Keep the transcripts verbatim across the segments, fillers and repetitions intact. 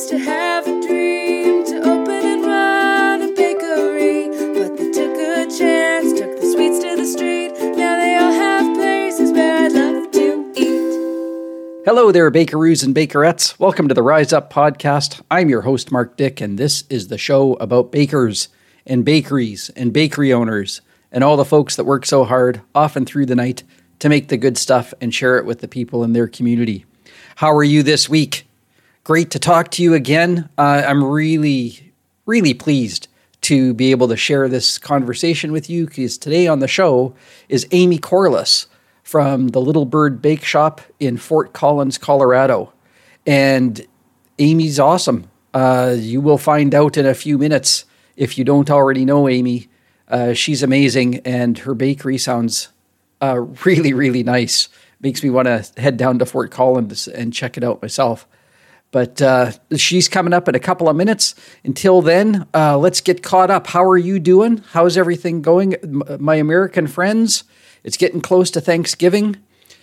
used to have a dream to open and run a bakery, but they took a chance, took the sweets to the street. Now they all have places where I'd love to eat. Hello there, bakeroos and bakerettes. Welcome to the Rise Up podcast. I'm your host, Mark Dick, and this is the show about bakers and bakeries and bakery owners and all the folks that work so hard, often through the night, to make the good stuff and share it with the people in their community. How are you this week? Great to talk to you again. Uh, I'm really, really pleased to be able to share this conversation with you, because today on the show is Amy Corliss from the Little Bird Bake Shop in Fort Collins, Colorado. And Amy's awesome. Uh, you will find out in a few minutes if you don't already know Amy. Uh, she's amazing, and her bakery sounds uh, really, really nice. Makes me want to head down to Fort Collins and check it out myself. But uh, she's coming up in a couple of minutes. Until then, uh, let's get caught up. How are you doing? How's everything going? M- my American friends, it's getting close to Thanksgiving.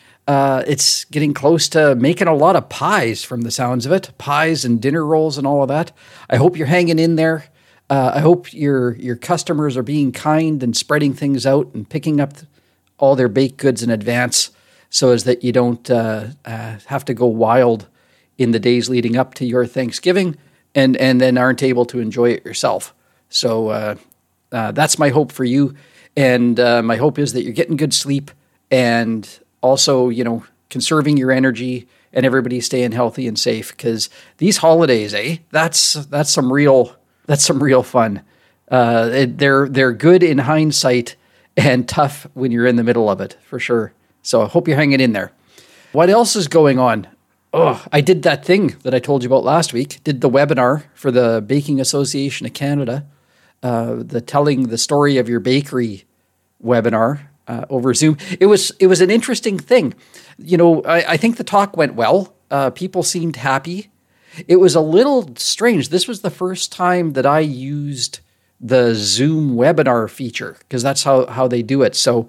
Uh, it's getting close to making a lot of pies from the sounds of it. Pies and dinner rolls and all of that. I hope you're hanging in there. Uh, I hope your your customers are being kind and spreading things out and picking up all their baked goods in advance, so as that you don't uh, uh, have to go wild in the days leading up to your Thanksgiving and, and then aren't able to enjoy it yourself. So uh, uh, that's my hope for you. And uh, my hope is that you're getting good sleep and also, you know, conserving your energy and everybody staying healthy and safe, because these holidays, eh, that's that's some real that's some real fun. Uh, it, they're they're good in hindsight and tough when you're in the middle of it, for sure. So I hope you're hanging in there. What else is going on? Oh, I did that thing that I told you about last week. Did the webinar for the Baking Association of Canada, uh, the telling the story of your bakery webinar uh, over Zoom. It was it was an interesting thing. You know, I, I think the talk went well. Uh, people seemed happy. It was a little strange. This was the first time that I used the Zoom webinar feature, because that's how, how they do it. So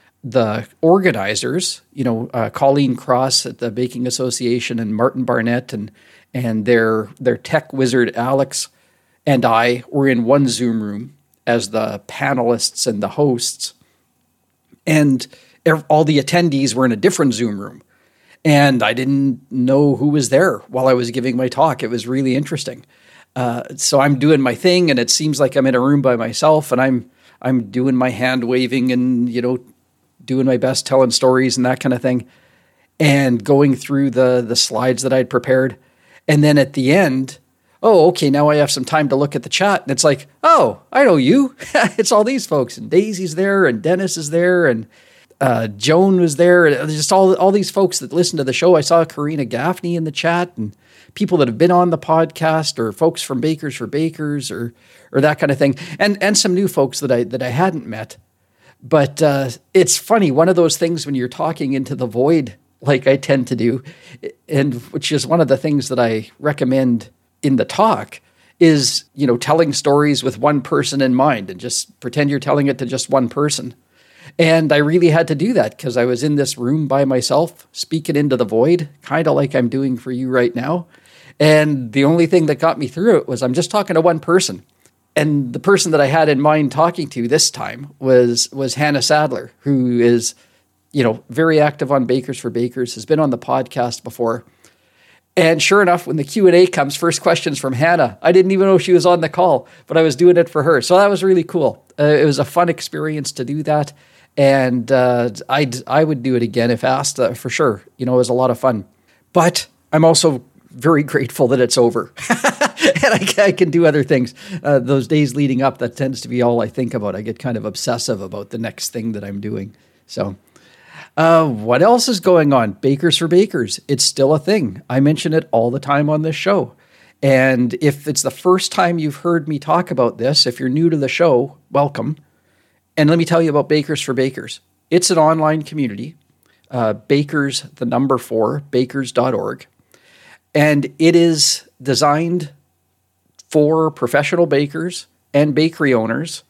the organizers, you know, uh, Colleen Cross at the Baking Association and Martin Barnett and and their their tech wizard Alex and I were in one Zoom room as the panelists and the hosts, and ev- all the attendees were in a different Zoom room. And I didn't know who was there while I was giving my talk. It was really interesting. Uh, so I'm doing my thing, and it seems like I'm in a room by myself, and I'm I'm doing my hand waving and, you know, doing my best telling stories and that kind of thing, and going through the the slides that I'd prepared. And then at the end, oh, okay, now I have some time to look at the chat. And it's like, oh, I know you. It's all these folks. And Daisy's there, and Dennis is there, and uh, Joan was there. And just all, all these folks that listen to the show. I saw Karina Gaffney in the chat, and people that have been on the podcast, or folks from Bakers for Bakers, or or that kind of thing. And and some new folks that I that I hadn't met. But uh, it's funny, one of those things when you're talking into the void, like I tend to do, and which is one of the things that I recommend in the talk, is, you know, telling stories with one person in mind, and just pretend you're telling it to just one person. And I really had to do that because I was in this room by myself, speaking into the void, kind of like I'm doing for you right now. And the only thing that got me through it was I'm just talking to one person. And the person that I had in mind talking to this time was was Hannah Sadler, who is, you know, very active on Bakers for Bakers, has been on the podcast before. And sure enough, when the Q and A comes, first questions from Hannah. I didn't even know she was on the call, but I was doing it for her. So that was really cool. Uh, it was a fun experience to do that. And uh, I'd, I would do it again if asked, uh, for sure. You know, it was a lot of fun. But I'm also very grateful that it's over. And I, I can do other things. Uh, those days leading up, that tends to be all I think about. I get kind of obsessive about the next thing that I'm doing. So uh, what else is going on? Bakers for Bakers. It's still a thing. I mention it all the time on this show. And if it's the first time you've heard me talk about this, if you're new to the show, welcome. And let me tell you about Bakers for Bakers. It's an online community. Uh, Bakers, the number four, bakers dot org. And it is designed for professional bakers and bakery owners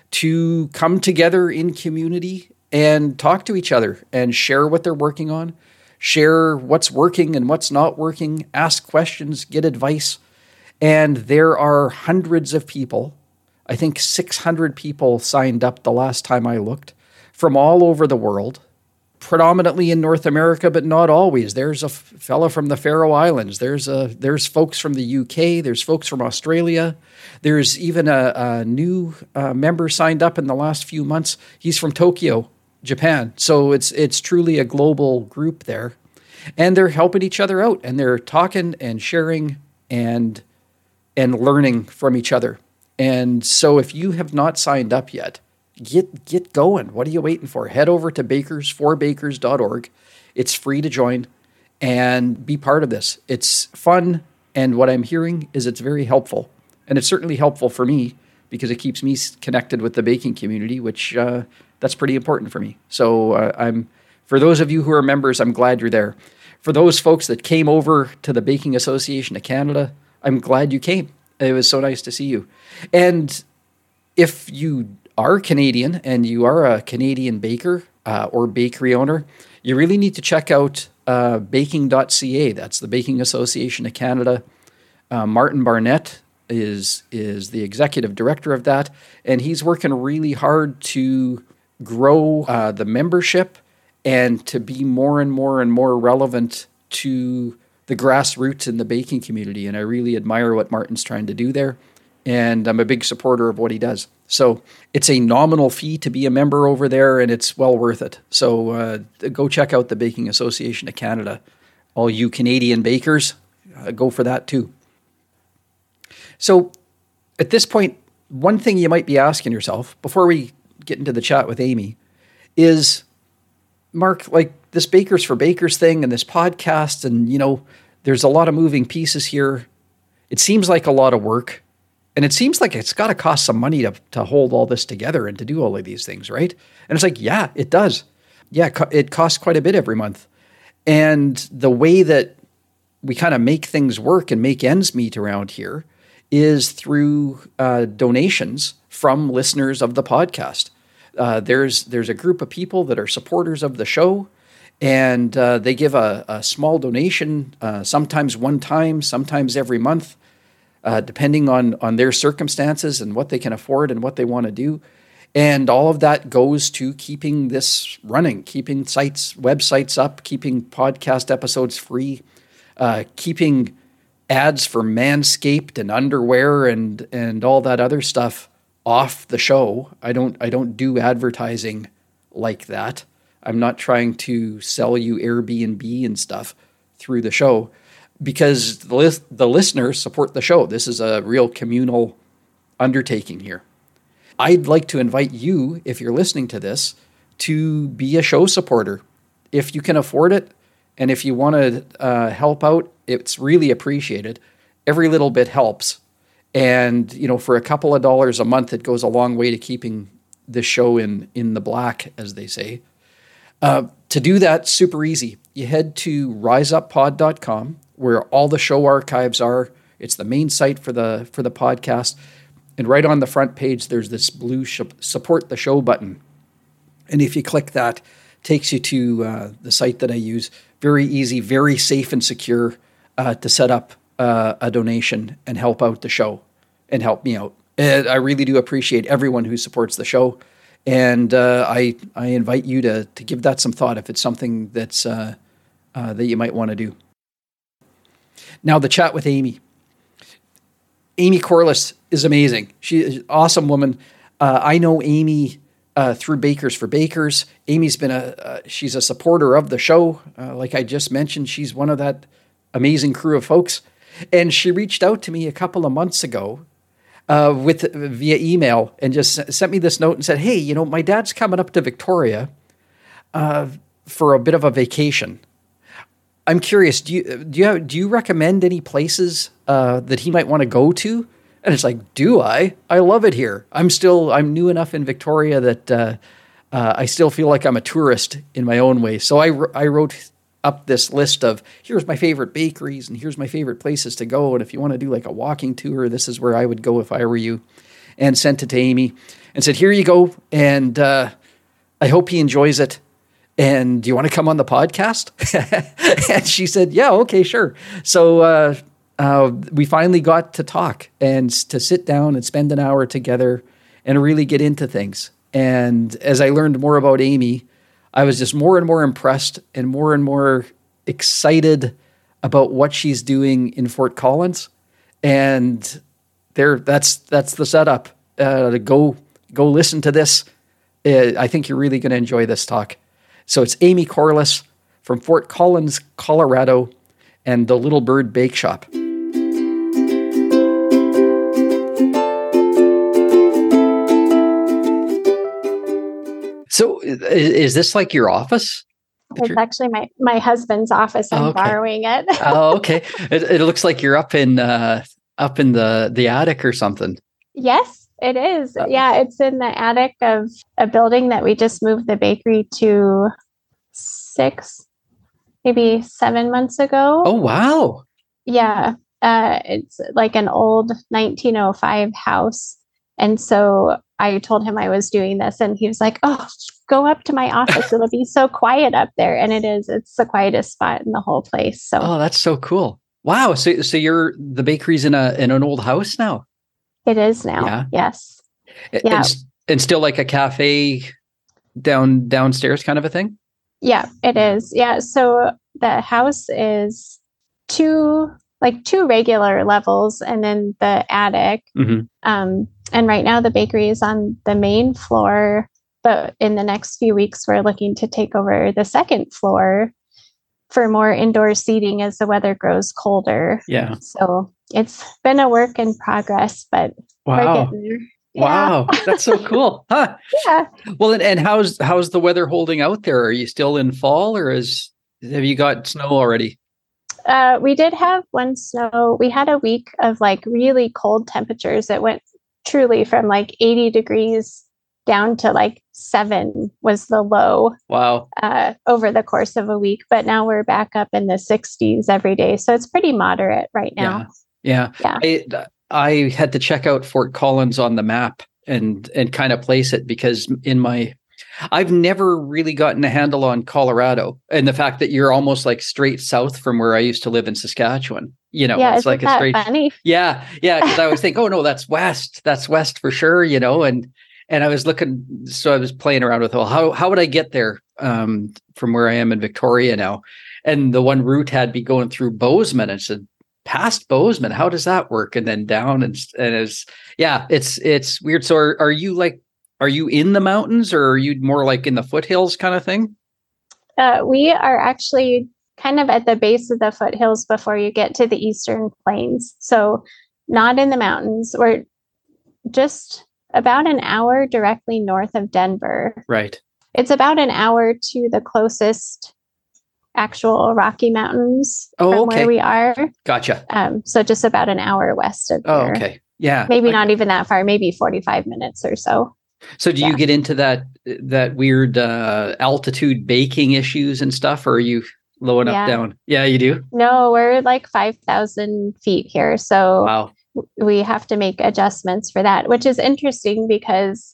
to come together in community and talk to each other and share what they're working on, share what's working and what's not working, ask questions, get advice. And there are hundreds of people, I think six hundred people signed up the last time I looked, from all over the world, predominantly in North America, but not always. There's a f- fellow from the Faroe Islands. There's a there's folks from the U K. There's folks from Australia. There's even a, a new uh, member signed up in the last few months. He's from Tokyo, Japan. So it's it's truly a global group there. And they're helping each other out, and they're talking and sharing and and learning from each other. And so if you have not signed up yet, get get going. What are you waiting for? Head over to bakers for bakers dot org. It's free to join and be part of this. It's fun, and what I'm hearing is it's very helpful. And it's certainly helpful for me because it keeps me connected with the baking community, which uh, that's pretty important for me. So uh, I'm for those of you who are members, I'm glad you're there. For those folks that came over to the Baking Association of Canada, I'm glad you came. It was so nice to see you. And if you are Canadian and you are a Canadian baker uh, or bakery owner, you really need to check out uh, baking dot c a. That's the Baking Association of Canada. Uh, Martin Barnett is is the executive director of that, and he's working really hard to grow uh, the membership and to be more and more and more relevant to the grassroots in the baking community. And I really admire what Martin's trying to do there, and I'm a big supporter of what he does. So it's a nominal fee to be a member over there, and it's well worth it. So uh, go check out the Baking Association of Canada. All you Canadian bakers, uh, go for that too. So at this point, one thing you might be asking yourself before we get into the chat with Amy is, Mark, like this Bakers for Bakers thing and this podcast, and, you know, there's a lot of moving pieces here. It seems like a lot of work, and it seems like it's got to cost some money to, to hold all this together and to do all of these things, right? And it's like, yeah, it does. Yeah, it costs quite a bit every month. And the way that we kind of make things work and make ends meet around here is through uh, donations from listeners of the podcast. Uh, there's there's a group of people that are supporters of the show, and uh, they give a, a small donation, uh, sometimes one time, sometimes every month, uh, depending on, on their circumstances and what they can afford and what they want to do. And all of that goes to keeping this running, keeping sites, websites up, keeping podcast episodes free, uh, keeping ads for Manscaped and underwear and and all that other stuff off the show. I don't I don't do advertising like that. I'm not trying to sell you Airbnb and stuff through the show because the lis- the listeners support the show. This is a real communal undertaking here. I'd like to invite you, if you're listening to this, to be a show supporter. If you can afford it, and if you want to uh, help out, it's really appreciated. Every little bit helps. And, you know, for a couple of dollars a month, it goes a long way to keeping the show in, in the black, as they say. Uh, to do that, super easy. You head to rise up pod dot com, where all the show archives are. It's the main site for the for the podcast. And right on the front page, there's this blue sh- support the show button. And if you click that, it takes you to uh, the site that I use. Very easy, very safe and secure uh, to set up uh, a donation and help out the show and help me out. And I really do appreciate everyone who supports the show. And uh, I I invite you to to give that some thought if it's something that's uh, uh, that you might want to do. Now, the chat with Amy. Amy Corliss is amazing. She's an awesome woman. Uh, I know Amy uh, through Bakers for Bakers. Amy's been a uh, she's a supporter of the show. Uh, like I just mentioned, she's one of that amazing crew of folks. And she reached out to me a couple of months ago uh, with via email and just sent me this note and said, "Hey, you know, my dad's coming up to Victoria uh, for a bit of a vacation. I'm curious, do you do you have, do you recommend any places uh, that he might want to go to?" And it's like, do I? I love it here. I'm still I'm new enough in Victoria that uh, uh, I still feel like I'm a tourist in my own way. So I I wrote up this list of here's my favorite bakeries and here's my favorite places to go. And if you want to do like a walking tour, this is where I would go if I were you. And sent it to Amy and said, "Here you go. And uh, I hope he enjoys it. And do you want to come on the podcast?" And she said, "Yeah, okay, sure." So uh, uh, we finally got to talk and s- to sit down and spend an hour together and really get into things. And as I learned more about Amy, I was just more and more impressed and more and more excited about what she's doing in Fort Collins. And there, that's that's the setup. Uh, to go go listen to this. Uh, I think you're really going to enjoy this talk. So it's Amy Corliss from Fort Collins, Colorado, and the Little Bird Bake Shop. So i- is this like your office? that It's you're- actually my, my husband's office. I'm Oh, okay. borrowing it. Oh, okay. It, it looks like you're up in uh, up in the the attic or something. Yes, it is. Uh, Yeah, it's in the attic of a building that we just moved the bakery to six, maybe seven months ago. Oh, wow. Yeah, uh, it's like an old nineteen oh five house. And so I told him I was doing this, and he was like, "Oh, go up to my office. It'll be so quiet up there." And it is. It's the quietest spot in the whole place. So Oh, that's so cool. Wow. So so you're the bakery's in a in an old house now. it is now. Yeah. Yes. A- Yeah. And, s- and still like a cafe down downstairs kind of a thing. Yeah, it is. Yeah. So the house is two, like two regular levels, and then the attic. Mm-hmm. Um, and right now the bakery is on the main floor, but in the next few weeks, we're looking to take over the second floor for more indoor seating as the weather grows colder. Yeah. So it's been a work in progress, but we're Wow. getting there. Yeah. Wow. That's so cool. Huh. Yeah. Well, and, and how's how's the weather holding out there? Are you still in fall, or is have you got snow already? Uh, we did have one snow. We had a week of like really cold temperatures. It went truly from like eighty degrees down to like seven was the low Wow. uh, over the course of a week. But now we're back up in the sixties every day. So it's pretty moderate right now. Yeah. Yeah. I I had to check out Fort Collins on the map and and kind of place it because in my I've never really gotten a handle on Colorado and the fact that you're almost like straight south from where I used to live in Saskatchewan. You know, Yeah, it's isn't like a that straight funny? Yeah, yeah. Because I always think, oh no, that's west. That's west for sure. You know, and and I was looking, so I was playing around with, well, how how would I get there um, from where I am in Victoria now? And the one route had me going through Bozeman, and I said, past Bozeman, how does that work? And then down, and and it's yeah, it's it's weird. So are, are you like, are you in the mountains, or are you more like in the foothills kind of thing? Uh, we are actually kind of at the base of the foothills before you get to the eastern plains. So not in the mountains. We're just about an hour directly north of Denver. Right. It's about an hour to the closest actual Rocky Mountains Oh, from okay. where we are. Gotcha. Um, so just about an hour west of Oh, there. okay. Yeah. Maybe I- not even that far, maybe forty-five minutes or so. So do you Yeah. get into that that weird uh, altitude baking issues and stuff, or are you low enough Yeah. down? Yeah, you do. No, we're like five thousand feet here. So Wow. w- we have to make adjustments for that, which is interesting because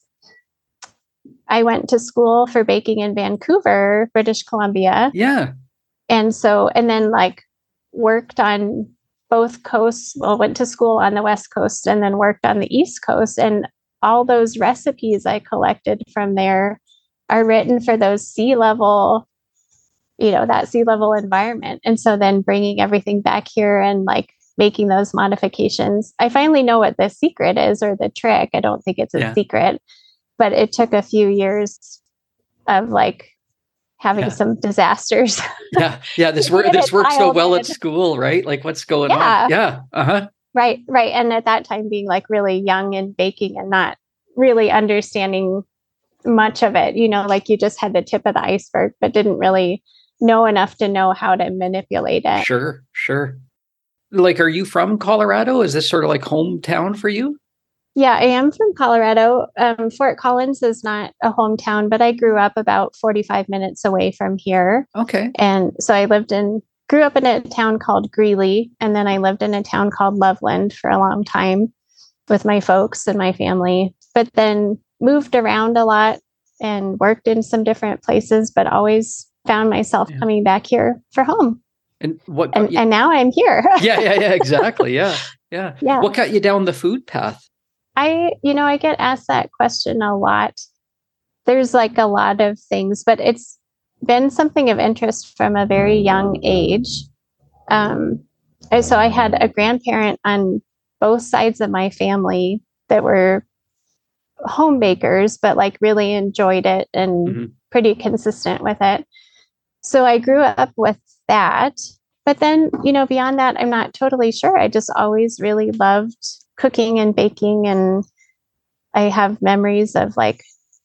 I went to school for baking in Vancouver, British Columbia. Yeah. And so, and then like worked on both coasts. Well, went to school on the West Coast and then worked on the East Coast. And all those recipes I collected from there are written for those sea level, you know, that sea level environment. And so then bringing everything back here and like making those modifications, I finally know what the secret is or the trick. I don't think it's a Yeah. secret, but it took a few years of like having Yeah. some disasters. Yeah. Yeah. This To work get this it works so well at dialed in. school, right? Like what's going Yeah. on? Yeah. Uh-huh. Right, right. And at that time, being like really young and baking and not really understanding much of it, you know, like you just had the tip of the iceberg, but didn't really know enough to know how to manipulate it. Sure. Sure. Like, are you from Colorado? Is this sort of like hometown for you? Yeah, I am from Colorado. Um, Fort Collins is not a hometown, but I grew up about forty-five minutes away from here. Okay. And so I lived in, grew up in a town called Greeley, and then I lived in a town called Loveland for a long time with my folks and my family, but then moved around a lot and worked in some different places, but always found myself Yeah. coming back here for home. And what? got And you- and now I'm here. yeah, yeah, yeah, exactly. Yeah, yeah. Yeah. What got you down the food path? I, you know, I get asked that question a lot. There's like a lot of things, but it's been something of interest from a very young age. Um, and so I had a grandparent on both sides of my family that were home bakers, but like really enjoyed it and Mhm. pretty consistent with it. So I grew up with that. But then, you know, beyond that, I'm not totally sure. I just always really loved cooking and baking. And I have memories of like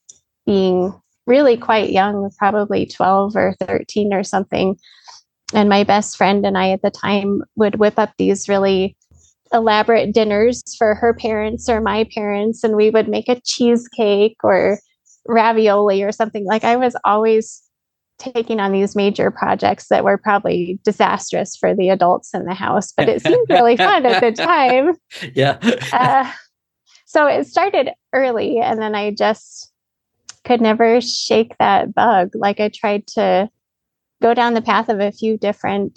being really quite young, probably twelve or thirteen or something. And my best friend and I at the time would whip up these really elaborate dinners for her parents or my parents. And we would make a cheesecake or ravioli or something. Like I was always taking on these major projects that were probably disastrous for the adults in the house, but it seemed really fun at the time. Yeah. Uh, so it started early, and then I just could never shake that bug. Like I tried to go down the path of a few different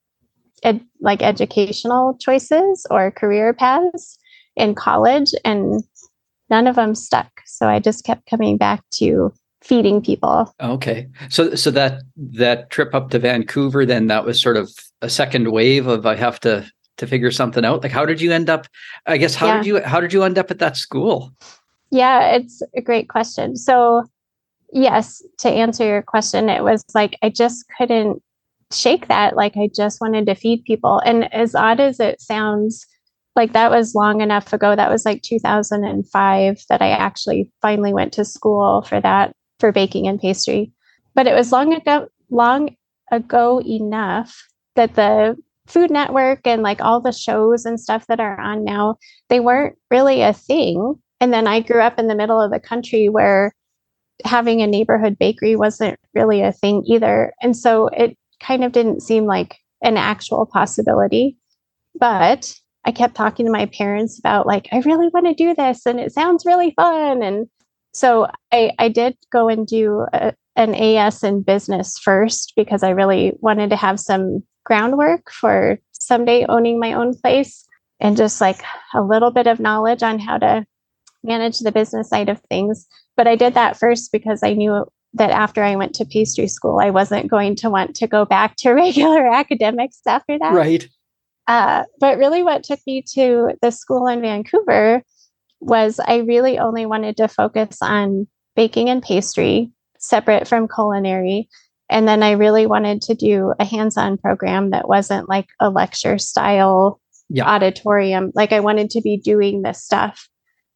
ed- like educational choices or career paths in college, and none of them stuck. So I just kept coming back to feeding people. Okay. So so that that trip up to Vancouver, then that was sort of a second wave of I have to to figure something out. Like how did you end up, I guess how Yeah. did you how did you end up at that school? Yeah, it's a great question. So, yes, to answer your question, it was like I just couldn't shake that. Like I just wanted to feed people. And as odd as it sounds, like that was long enough ago. That was like two thousand five that I actually finally went to school for that, for baking and pastry. But it was long ago, long ago enough that the Food Network and like all the shows and stuff that are on now, they weren't really a thing. And then I grew up in the middle of the country where having a neighborhood bakery wasn't really a thing either. And so it kind of didn't seem like an actual possibility. But I kept talking to my parents about like, I really want to do this and it sounds really fun. And so I, I did go and do a, an A S in business first because I really wanted to have some groundwork for someday owning my own place and just like a little bit of knowledge on how to manage the business side of things. But I did that first because I knew that after I went to pastry school, I wasn't going to want to go back to regular academics after that. Right. Uh, but really what took me to the school in Vancouver was I really only wanted to focus on baking and pastry, separate from culinary. And then I really wanted to do a hands-on program that wasn't like a lecture style Yeah. auditorium. Like I wanted to be doing this stuff.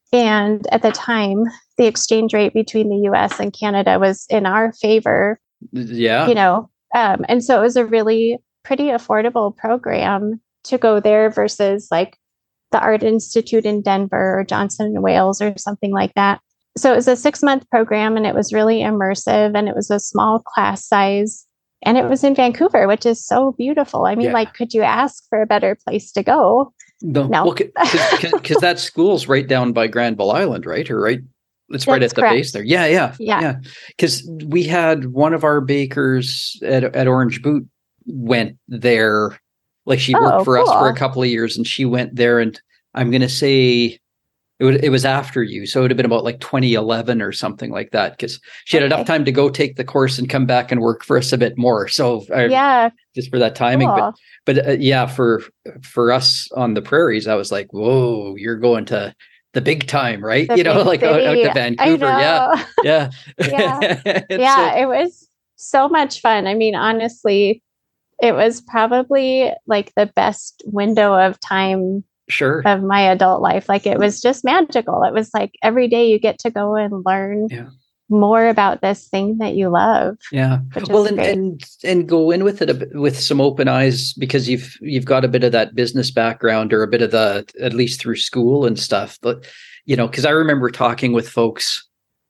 And at the time, the exchange rate between the U S and Canada was in our favor, Yeah. you know. Um, and so it was a really pretty affordable program to go there versus like the Art Institute in Denver or Johnson and Wales or something like that. So it was a six month program and it was really immersive and it was a small class size and it was in Vancouver, which is so beautiful. I mean, Yeah. like, could you ask for a better place to go? No. No. Well, because that school's right down by Granville Island, right? Or right. It's right That's at the correct. base there. Yeah. Yeah. Yeah. Because we had one of our bakers at, at Orange Boot went there. Like she worked Oh, for us for a cool. couple of years and she went there and I'm going to say it would, it was after you. So it would have been about like twenty eleven or something like that. Because she had Okay. enough time to go take the course and come back and work for us a bit more. So I, Yeah. just for that timing. Cool. But But uh, yeah, for for us on the prairies, I was like, whoa, you're going to the big time, right? The you know, big like out, out city. to I Vancouver. Yeah. know. Yeah. Yeah. And Yeah, so- it was so much fun. I mean, honestly, it was probably like the best window of time sure. of my adult life. Like it was just magical. It was like every day you get to go and learn Yeah. more about this thing that you love. Yeah. Which Well, is and, great. and and go in with it a bit, with some open eyes because you've you've got a bit of that business background or a bit of the at least through school and stuff. But you know, because I remember talking with folks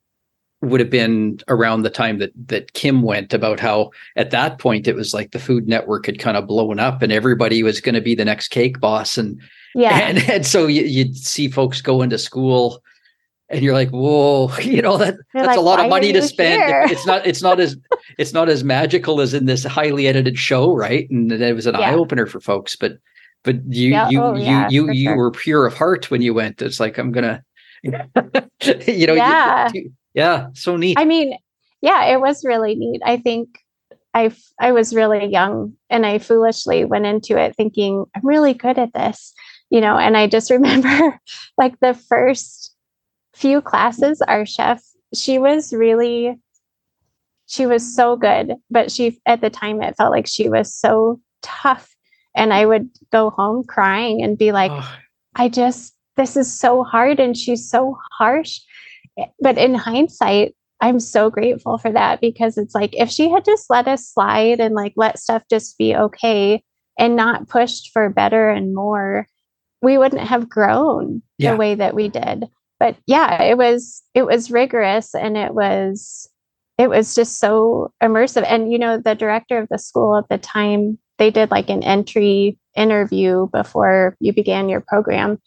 would have been around the time that that Kim went about how at that point it was like the Food Network had kind of blown up and everybody was going to be the next cake boss and Yeah. and, and so you, you'd see folks go into school and you're like, whoa, you know, that You're that's like, a lot "Why of are money to you spend. here?" It's not, it's not as, it's not as magical as in this highly edited show, right? And it was an eye Yeah. opener for folks, but, but you, Yeah. you, Oh, you, yeah, you, for you sure. were pure of heart when you went. It's like, I'm gonna, you know, Yeah. you, you, yeah, so neat. I mean, yeah, it was really neat. I think I f- I was really young and I foolishly went into it thinking I'm really good at this, you know, and I just remember like the first few classes, our chef, she was really, she was so good, but she, at the time, it felt like she was so tough. And I would go home crying and be like, Oh, I just, this is so hard and she's so harsh. But in hindsight, I'm so grateful for that, because it's like if she had just let us slide and like let stuff just be okay and not pushed for better and more, we wouldn't have grown Yeah. the way that we did. But yeah, it was it was rigorous, and it was it was just so immersive. And you know, the director of the school at the time, they did like an entry interview before you began your program.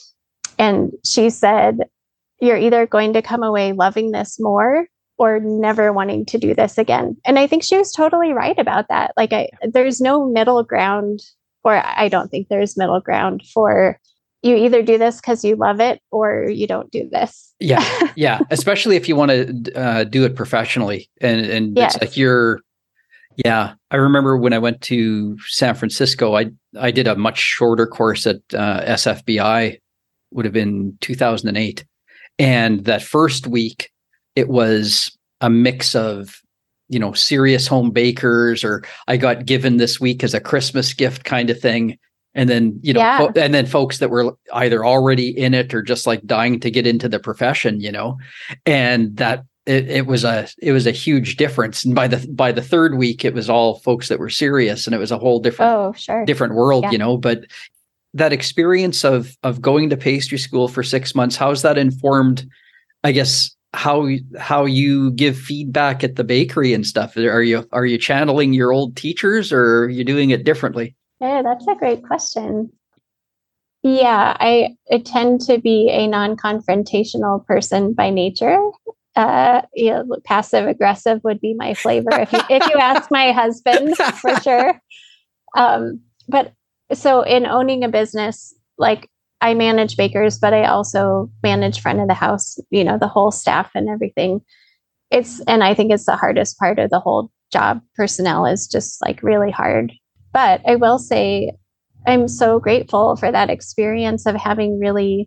And she said, you're either going to come away loving this more or never wanting to do this again. And I think she was totally right about that. Like, I, there's no middle ground, or I don't think there's middle ground for you either do this because you love it or you don't do this. Yeah. Yeah. Especially if you want to uh, do it professionally. And, and Yes. it's like you're, yeah. I remember when I went to San Francisco, I, I did a much shorter course at uh, S F B I, would have been two thousand eight. And that first week, it was a mix of, you know, serious home bakers, or I got given this week as a Christmas gift kind of thing. And then, you know, Yeah. fo- and then folks that were either already in it or just like dying to get into the profession, you know, and that it, it was a, it was a huge difference. And by the, by the third week, it was all folks that were serious, and it was a whole different, Oh, sure. different world, Yeah. you know. But that experience of, of going to pastry school for six months, how's that informed, I guess, how, how you give feedback at the bakery and stuff? Are you, are you channeling your old teachers, or are you doing it differently? Yeah, that's a great question. Yeah, I, I tend to be a non-confrontational person by nature. Uh, you know, passive aggressive would be my flavor if you if you ask my husband, for sure. Um, but so in owning a business, like I manage bakers, but I also manage front of the house, you know, the whole staff and everything. It's, and I think it's the hardest part of the whole job. Personnel is just like really hard. But I will say, I'm so grateful for that experience of having really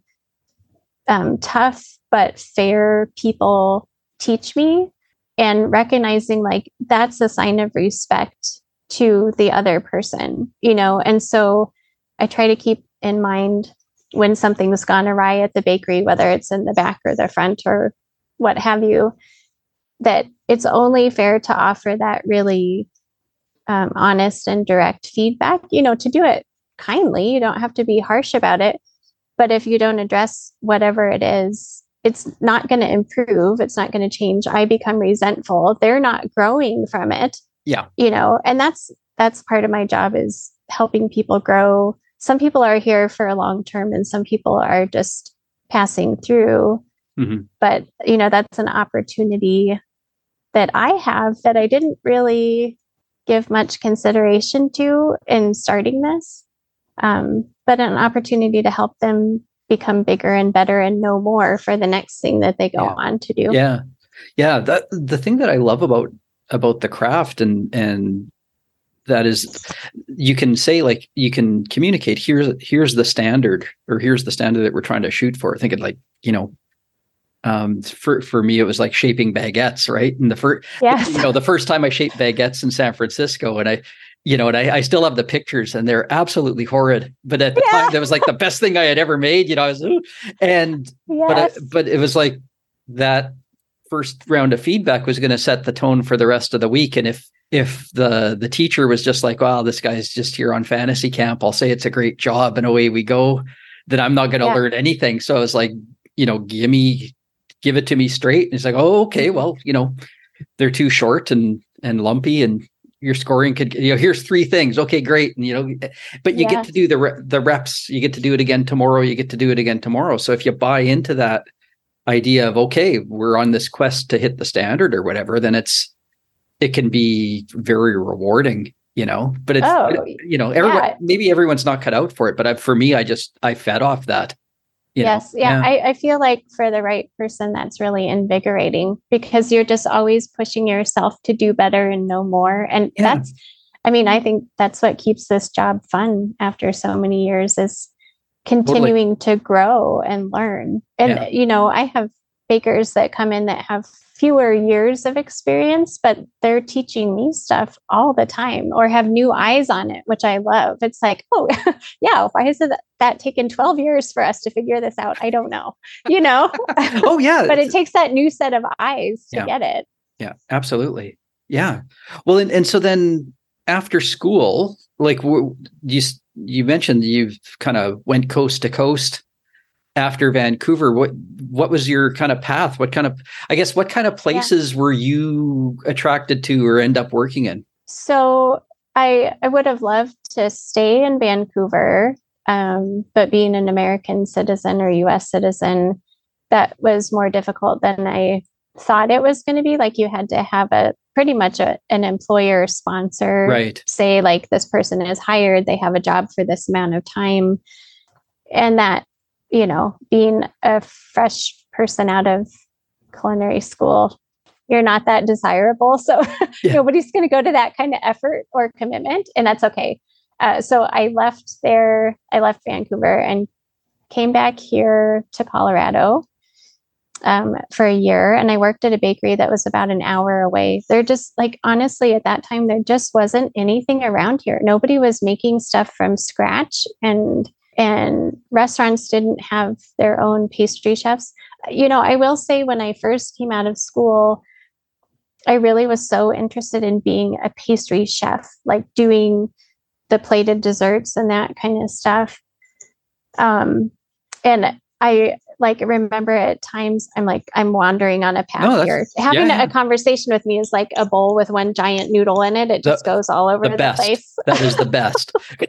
um, tough but fair people teach me, and recognizing like that's a sign of respect to the other person, you know. And so I try to keep in mind when something's gone awry at the bakery, whether it's in the back or the front or what have you, that it's only fair to offer that really um, honest and direct feedback, you know, to do it kindly. You don't have to be harsh about it. But if you don't address whatever it is, it's not going to improve. It's not going to change. I become resentful. They're not growing from it. Yeah. You know, and that's, that's part of my job, is helping people grow. Some people are here for a long term, and some people are just passing through. Mm-hmm. But, you know, that's an opportunity that I have that I didn't really give much consideration to in starting this. Um, but an opportunity to help them become bigger and better and know more for the next thing that they go Yeah. on to do. Yeah. Yeah. That, the thing that I love about, about the craft, and, and that is, you can say, like, you can communicate, here's, here's the standard, or here's the standard that we're trying to shoot for. I think it, like, you know, um, for, for me, it was like shaping baguettes, right? And the first, Yes. you know, the first time I shaped baguettes in San Francisco, and I, you know, and I, I still have the pictures, and they're absolutely horrid. But at the Yeah. time, that was like the best thing I had ever made. You know, I was, ooh. and but I, Yes. but it was like that first round of feedback was going to set the tone for the rest of the week. And if if the the teacher was just like, wow, this guy's just here on fantasy camp, I'll say it's a great job, and away we go, then I'm not going to Yeah. learn anything. So I was like, you know, give me, give it to me straight. And it's like, oh, okay, well, you know, they're too short and and lumpy, and your scoring could, you know, here's three things. Okay, great. And, you know, but you Yeah. get to do the re- the reps. You get to do it again tomorrow. You get to do it again tomorrow. So if you buy into that, idea of, okay, we're on this quest to hit the standard or whatever, then it's, it can be very rewarding, you know, but it's, Oh, you know, everyone, yeah. maybe everyone's not cut out for it, but I, for me, I just, I fed off that. You yes. know? Yeah. yeah. I, I feel like for the right person, that's really invigorating because you're just always pushing yourself to do better and know more. And Yeah. that's, I mean, I think that's what keeps this job fun after so many years is continuing totally. to grow and learn. And, yeah. you know, I have bakers that come in that have fewer years of experience, but they're teaching me stuff all the time or have new eyes on it, which I love. It's like, oh, yeah, why is it that taken twelve years for us to figure this out? I don't know, you know? Oh, yeah. But it takes that new set of eyes to yeah. get it. Yeah, absolutely. Yeah. Well, and, and so then after school, like you, you mentioned you've kind of went coast to coast after Vancouver. What, what was your kind of path? What kind of, I guess, what kind of places yeah. were you attracted to or end up working in? So I, I would have loved to stay in Vancouver, um, but being an American citizen or U S citizen, that was more difficult than I thought it was going to be. Like you had to have a pretty much a, an employer sponsor, right? Say like this person is hired, they have a job for this amount of time. And that, you know, being a fresh person out of culinary school, you're not that desirable. So yeah. nobody's going to go to that kind of effort or commitment. And that's okay. Uh, so I left there, I left Vancouver and came back here to Colorado um, for a year. And I worked at a bakery that was about an hour away. There just like, honestly, at that time, there just wasn't anything around here. Nobody was making stuff from scratch, and and restaurants didn't have their own pastry chefs. You know, I will say when I first came out of school, I really was so interested in being a pastry chef, like doing the plated desserts and that kind of stuff. Um, and I like remember at times I'm like, I'm wandering on a path no, here. Having yeah, yeah. a conversation with me is like a bowl with one giant noodle in it. It just the, goes all over the, the place. That is the best.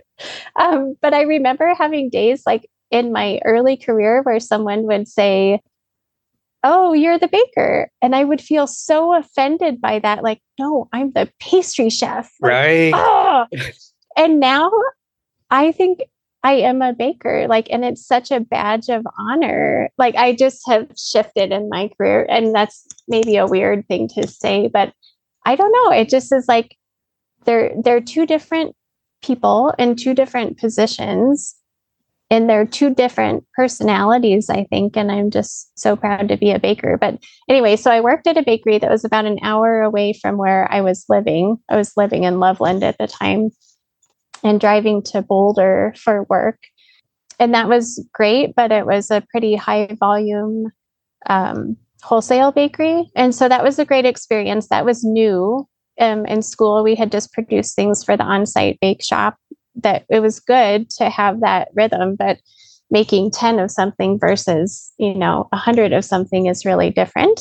um, but I remember having days like in my early career where someone would say, "Oh, you're the baker." And I would feel so offended by that. Like, no, I'm the pastry chef. Like, right. Oh. And now I think I am a baker, like, and it's such a badge of honor. Like, I just have shifted in my career, and that's maybe a weird thing to say, but I don't know. It just is like, they're, they're two different people in two different positions, and they're two different personalities, I think. And I'm just so proud to be a baker. But anyway, so I worked at a bakery that was about an hour away from where I was living. I was living in Loveland at the time, and driving to Boulder for work. And that was great, but it was a pretty high volume um, wholesale bakery. And so that was a great experience. That was new. Um, in school, we had just produced things for the on-site bake shop. That it was good to have that rhythm, but making ten of something versus, you know, a hundred of something is really different.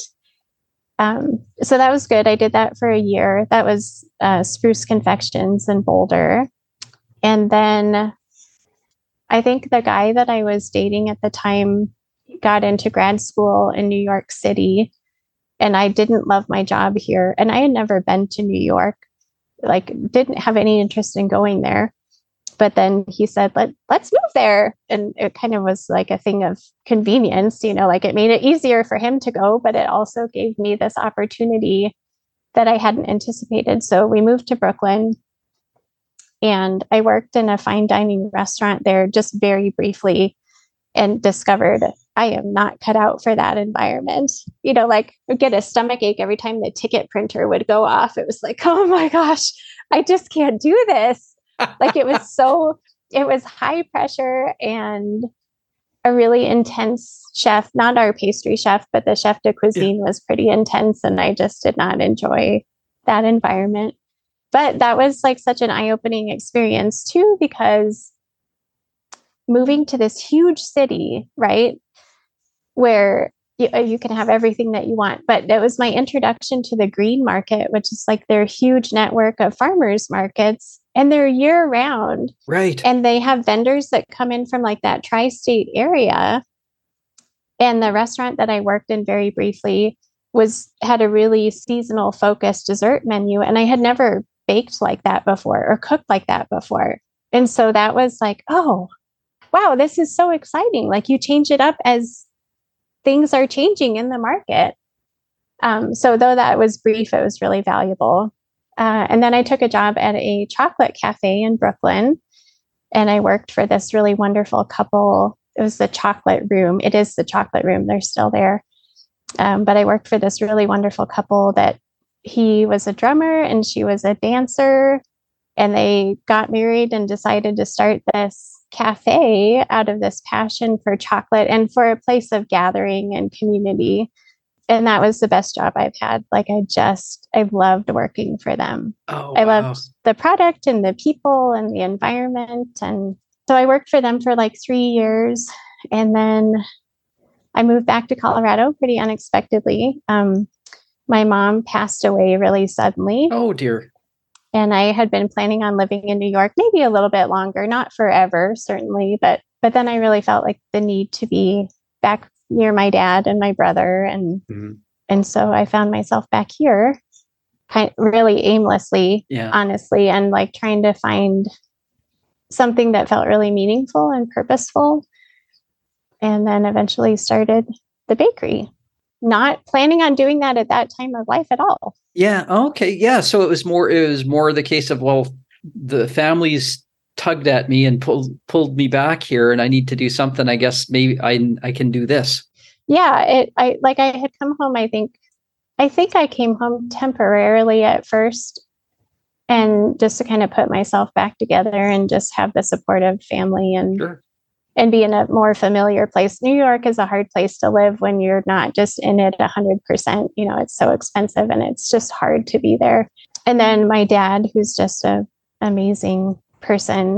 Um, so that was good. I did that for a year. That was uh, Spruce Confections in Boulder. And then I think the guy that I was dating at the time got into grad school in New York City, and I didn't love my job here. And I had never been to New York, like didn't have any interest in going there. But then he said, Let, let's move there. And it kind of was like a thing of convenience, you know, like it made it easier for him to go, but it also gave me this opportunity that I hadn't anticipated. So we moved to Brooklyn. And I worked in a fine dining restaurant there just very briefly, and discovered I am not cut out for that environment. You know, like I would get a stomach ache every time the ticket printer would go off. It was like, oh my gosh, I just can't do this. Like it was so, it was high pressure and a really intense chef, not our pastry chef, but the chef de cuisine yeah. was pretty intense. And I just did not enjoy that environment. But that was like such an eye-opening experience too, because moving to this huge city, right, where you, you can have everything that you want. But that was my introduction to the green market, which is like their huge network of farmers markets, and they're year round. Right. And they have vendors that come in from like that tri-state area. And the restaurant that I worked in very briefly was had a really seasonal focused dessert menu. And I had never baked like that before or cooked like that before. And so that was like, oh, wow, this is so exciting. Like you change it up as things are changing in the market. Um, so though that was brief, it was really valuable. Uh, and then I took a job at a chocolate cafe in Brooklyn, and I worked for this really wonderful couple. It was the Chocolate Room. It is the Chocolate Room. They're still there. Um, but I worked for this really wonderful couple that he was a drummer and she was a dancer, and they got married and decided to start this cafe out of this passion for chocolate and for a place of gathering and community. And that was the best job I've had. Like I just, I loved working for them. Oh, I wow. loved the product and the people and the environment. And so I worked for them for like three years. And then I moved back to Colorado pretty unexpectedly. Um, my mom passed away really suddenly. Oh, dear. And I had been planning on living in New York, maybe a little bit longer, not forever, certainly. But, but then I really felt like the need to be back near my dad and my brother. And, Mm-hmm. and so I found myself back here kind of really aimlessly, Yeah. honestly, and like trying to find something that felt really meaningful and purposeful. And then eventually started the bakery, not planning on doing that at that time of life at all. Yeah. Okay. Yeah. So it was more, it was more the case of, well, the families tugged at me and pulled, pulled me back here, and I need to do something. I guess maybe I, I can do this. Yeah. It, I, like I had come home, I think, I think I came home temporarily at first, and just to kind of put myself back together and just have the supportive family and, Sure. and be in a more familiar place. New York is a hard place to live when you're not just in it a hundred percent. You know, it's so expensive and it's just hard to be there. And then my dad, who's just an amazing person,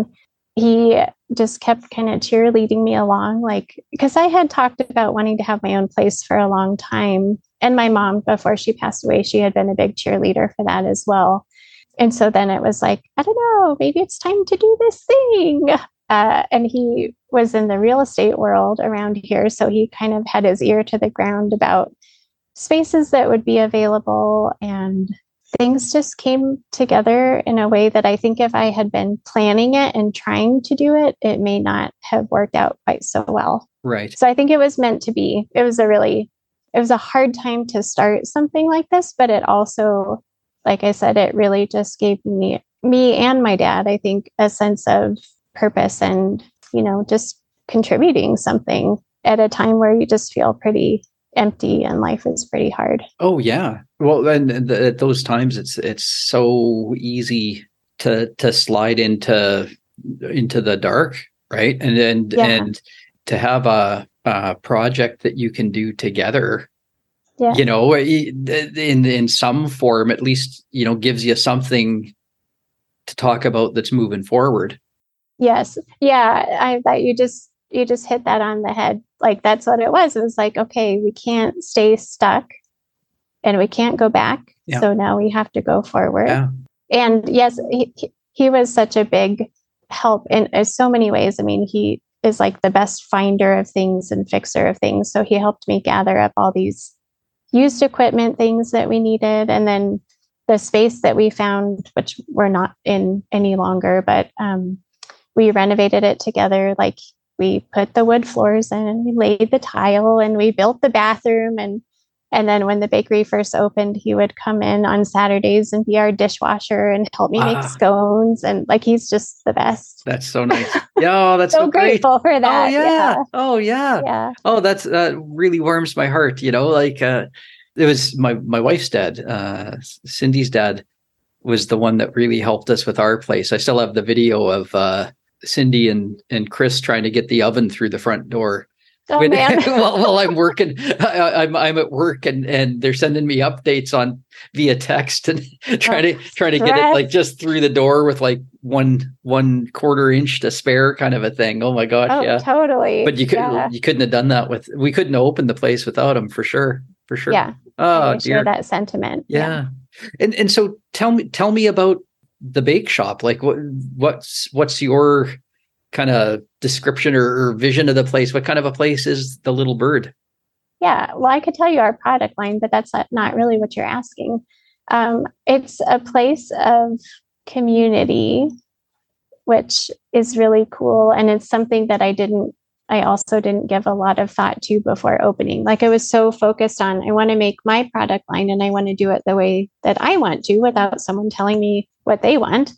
he just kept kind of cheerleading me along, like, because I had talked about wanting to have my own place for a long time. And my mom, before she passed away, she had been a big cheerleader for that as well. And so then it was like, I don't know, maybe it's time to do this thing. Uh, and he was in the real estate world around here. So he kind of had his ear to the ground about spaces that would be available, and things just came together in a way that I think if I had been planning it and trying to do it, it may not have worked out quite so well. Right. So I think it was meant to be. It was a really, it was a hard time to start something like this, but it also, like I said, it really just gave me, me and my dad, I think, a sense of purpose and, you know, just contributing something at a time where you just feel pretty empty and life is pretty hard. Oh yeah. Well, then at those times, it's it's so easy to to slide into into the dark, right? And and Yeah. and to have a, a project that you can do together, Yeah. you know, in in some form, at least, you know, gives you something to talk about that's moving forward. Yes. Yeah. I thought you just, you just hit that on the head. Like, that's what it was. It was like, okay, we can't stay stuck and we can't go back. Yeah. So now we have to go forward. Yeah. And yes, he, he was such a big help in, in so many ways. I mean, he is like the best finder of things and fixer of things. So he helped me gather up all these used equipment, things that we needed. And then the space that we found, which we're not in any longer, but um, we renovated it together. Like, we put the wood floors in, we laid the tile, and we built the bathroom. And and then when the bakery first opened, he would come in on Saturdays and be our dishwasher and help me make Ah. scones. And like, he's just the best. That's so nice. Yeah, oh, that's So, so, great. grateful for Oh that. yeah. Oh yeah. Yeah. Oh, that's that uh, really warms my heart. You know, like uh, it was my my wife's dad, uh, Cindy's dad, was the one that really helped us with our place. I still have the video of uh, Cindy and and Chris trying to get the oven through the front door. Oh, When- man. while, while I'm working, I, I'm I'm at work, and and they're sending me updates on via text and trying to trying to get it stress. like just through the door with like one one quarter inch to spare, kind of a thing. Oh my gosh, Oh, yeah. totally. But you could Yeah. you couldn't have done that with we couldn't have opened the place without him for sure, for sure. Yeah. Oh I share dear. that sentiment. Yeah. And and so tell me tell me about the bake shop. Like what what's what's your kind of description or, or vision of the place? What kind of a place is the Little Bird? Yeah. Well, I could tell you our product line, but that's not, not really what you're asking. Um, it's a place of community, which is really cool. And it's something that I didn't, I also didn't give a lot of thought to before opening. Like I was so focused on, I want to make my product line and I want to do it the way that I want to without someone telling me what they want,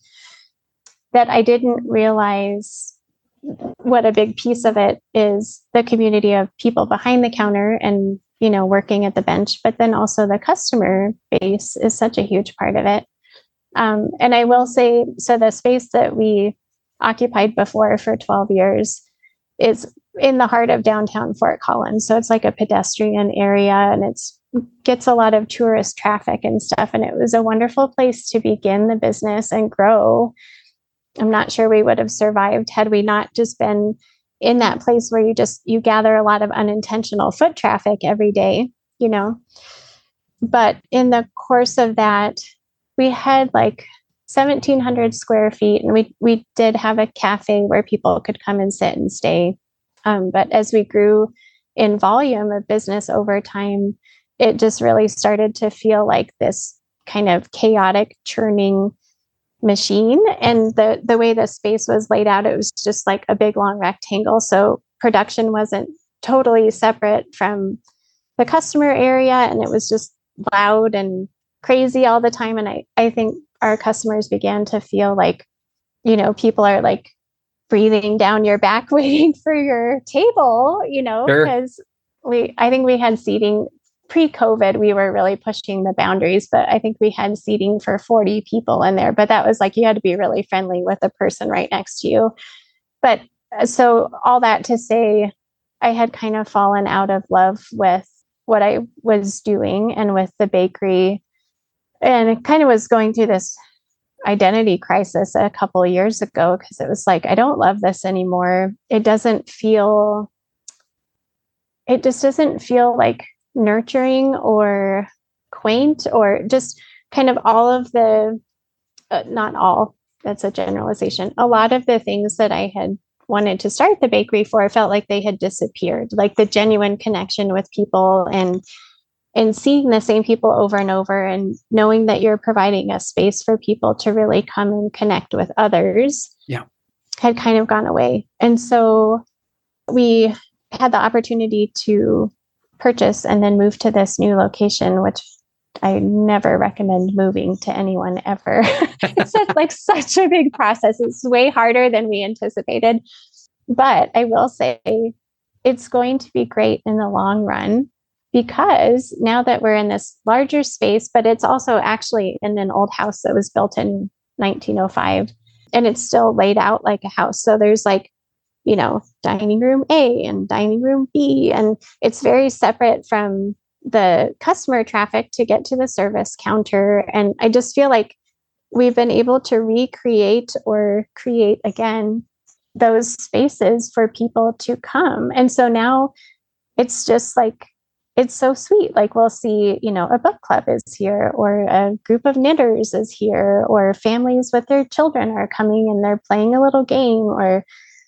that I didn't realize what a big piece of it is the community of people behind the counter and, you know, working at the bench, but then also the customer base is such a huge part of it. Um, and I will say, so the space that we occupied before for twelve years is in the heart of downtown Fort Collins. So it's like a pedestrian area and it's gets a lot of tourist traffic and stuff. And it was a wonderful place to begin the business and grow. I'm not sure we would have survived had we not just been in that place where you just, you gather a lot of unintentional foot traffic every day, you know. But in the course of that, we had like seventeen hundred square feet and we, we did have a cafe where people could come and sit and stay. Um, but as we grew in volume of business over time, it just really started to feel like this kind of chaotic churning machine. And the the way the space was laid out, it was just like a big long rectangle. So production wasn't totally separate from the customer area, and it was just loud and crazy all the time. And I, I think our customers began to feel like, you know, people are like breathing down your back waiting for your table, you know, Sure. because we I think we had seating pre-COVID, we were really pushing the boundaries, but I think we had seating for forty people in there. But that was like, you had to be really friendly with the person right next to you. But so all that to say, I had kind of fallen out of love with what I was doing and with the bakery. And it kind of was going through this identity crisis a couple of years ago, because it was like, I don't love this anymore. It doesn't feel, it just doesn't feel like nurturing or quaint or just kind of all of the, uh, not all, that's a generalization. A lot of the things that I had wanted to start the bakery for, I felt like they had disappeared, like the genuine connection with people and and seeing the same people over and over and knowing that you're providing a space for people to really come and connect with others. Yeah. Had kind of gone away. And so we had the opportunity to purchase and then move to this new location, which I never recommend moving to anyone ever. It's just like such a big process. It's way harder than we anticipated. But I will say it's going to be great in the long run, because now that we're in this larger space, but it's also actually in an old house that was built in nineteen oh five, and it's still laid out like a house. So there's like, you know, dining room A and dining room B, and it's very separate from the customer traffic to get to the service counter. And I just feel like we've been able to recreate or create again those spaces for people to come. And so now it's just like, it's so sweet. Like we'll see, you know, a book club is here, or a group of knitters is here, or families with their children are coming and they're playing a little game. Or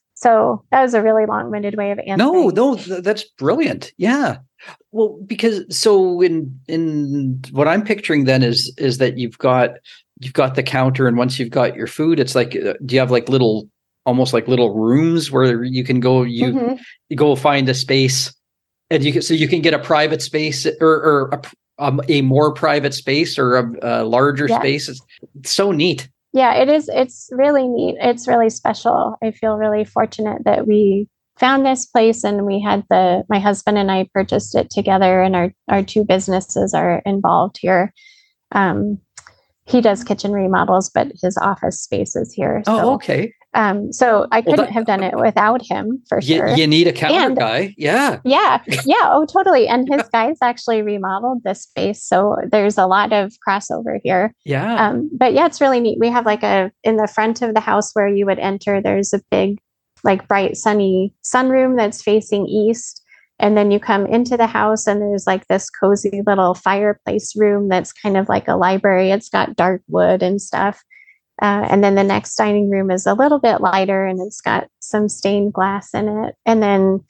so that was a really long-winded way of answering. No, no, th- that's brilliant. Yeah. Well, because so in in what I'm picturing then is is that you've got you've got the counter, and once you've got your food, it's like, uh, do you have like little, almost like little rooms where you can go, you, Mm-hmm. you go find a space, and you can, so you can get a private space or, or a, um, a more private space or a, a larger Yeah. space. It's, it's so neat. Yeah, it is. It's really neat. It's really special. I feel really fortunate that we found this place, and we had the, my husband and I purchased it together, and our, our two businesses are involved here. Um, he does kitchen remodels, but his office space is here. Oh, So, okay. um, so I couldn't that- have done it without him for You, sure. you need a counter And- guy. Yeah. Yeah, yeah, oh, totally. And his guys actually remodeled this space, so there's a lot of crossover here. Yeah. Um, but yeah, it's really neat. We have like a, in the front of the house where you would enter, there's a big, like bright, sunny sunroom that's facing east. And then you come into the house and there's like this cozy little fireplace room that's kind of like a library. It's got dark wood and stuff. Uh, and then the next dining room is a little bit lighter, and it's got some stained glass in it. And then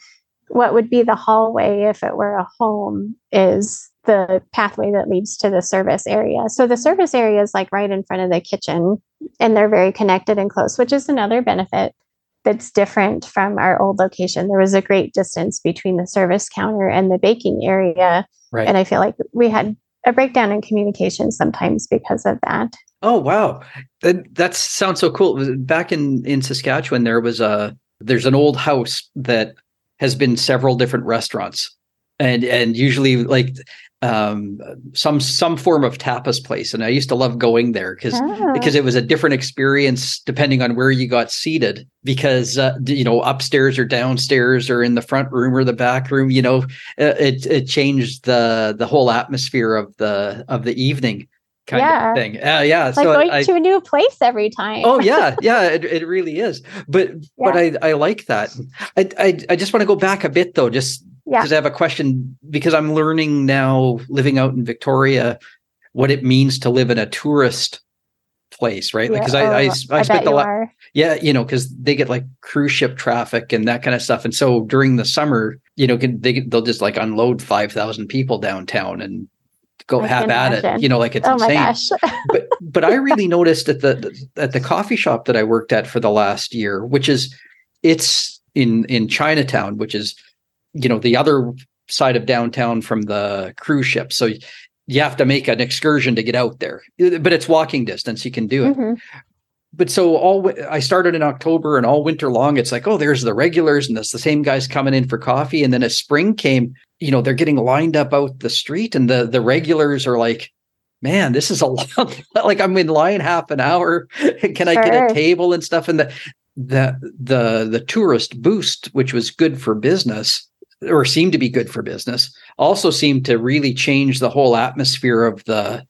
what would be the hallway if it were a home is the pathway that leads to the service area. So the service area is like right in front of the kitchen, and they're very connected and close, which is another benefit that's different from our old location. There was a great distance between the service counter and the baking area. Right. And I feel like we had a breakdown in communication sometimes because of that. Oh, wow. That, that sounds so cool. Back in, in Saskatchewan, there was a, there's an old house that has been several different restaurants, and, and usually like, um, some, some form of tapas place. And I used to love going there because, Oh. because it was a different experience depending on where you got seated, because, uh, you know, upstairs or downstairs or in the front room or the back room, you know, it, it changed the, the whole atmosphere of the, of the evening kind Yeah. of thing. Uh, yeah. It's like so going I, to a new place every time. oh yeah, yeah, it, it really is. But but I, I like that. I, I I just want to go back a bit though, just Yeah. because I have a question, because I'm learning now living out in Victoria what it means to live in a tourist place, right? Yeah. Because I, Oh, I I I spent bet the you la- are. yeah, you know, because they get like cruise ship traffic and that kind of stuff, and so during the summer, you know, can, they they'll just like unload five thousand people downtown and go I have can at imagine. it, you know, like it's Oh my insane. gosh. but but I really noticed at the at the coffee shop that I worked at for the last year, which is it's in in Chinatown, which is, you know, the other side of downtown from the cruise ship. So you have to make an excursion to get out there, but it's walking distance. You can do it. Mhm. But so all I started in October, and all winter long, it's like, oh, there's the regulars, and it's the same guys coming in for coffee. And then as spring came, you know, they're getting lined up out the street, and the the regulars are like, man, this is a lot. Like I'm in line half an hour. Can I get Sure. a table and stuff? And the the the the tourist boost, which was good for business, or seemed to be good for business, also seemed to really change the whole atmosphere of the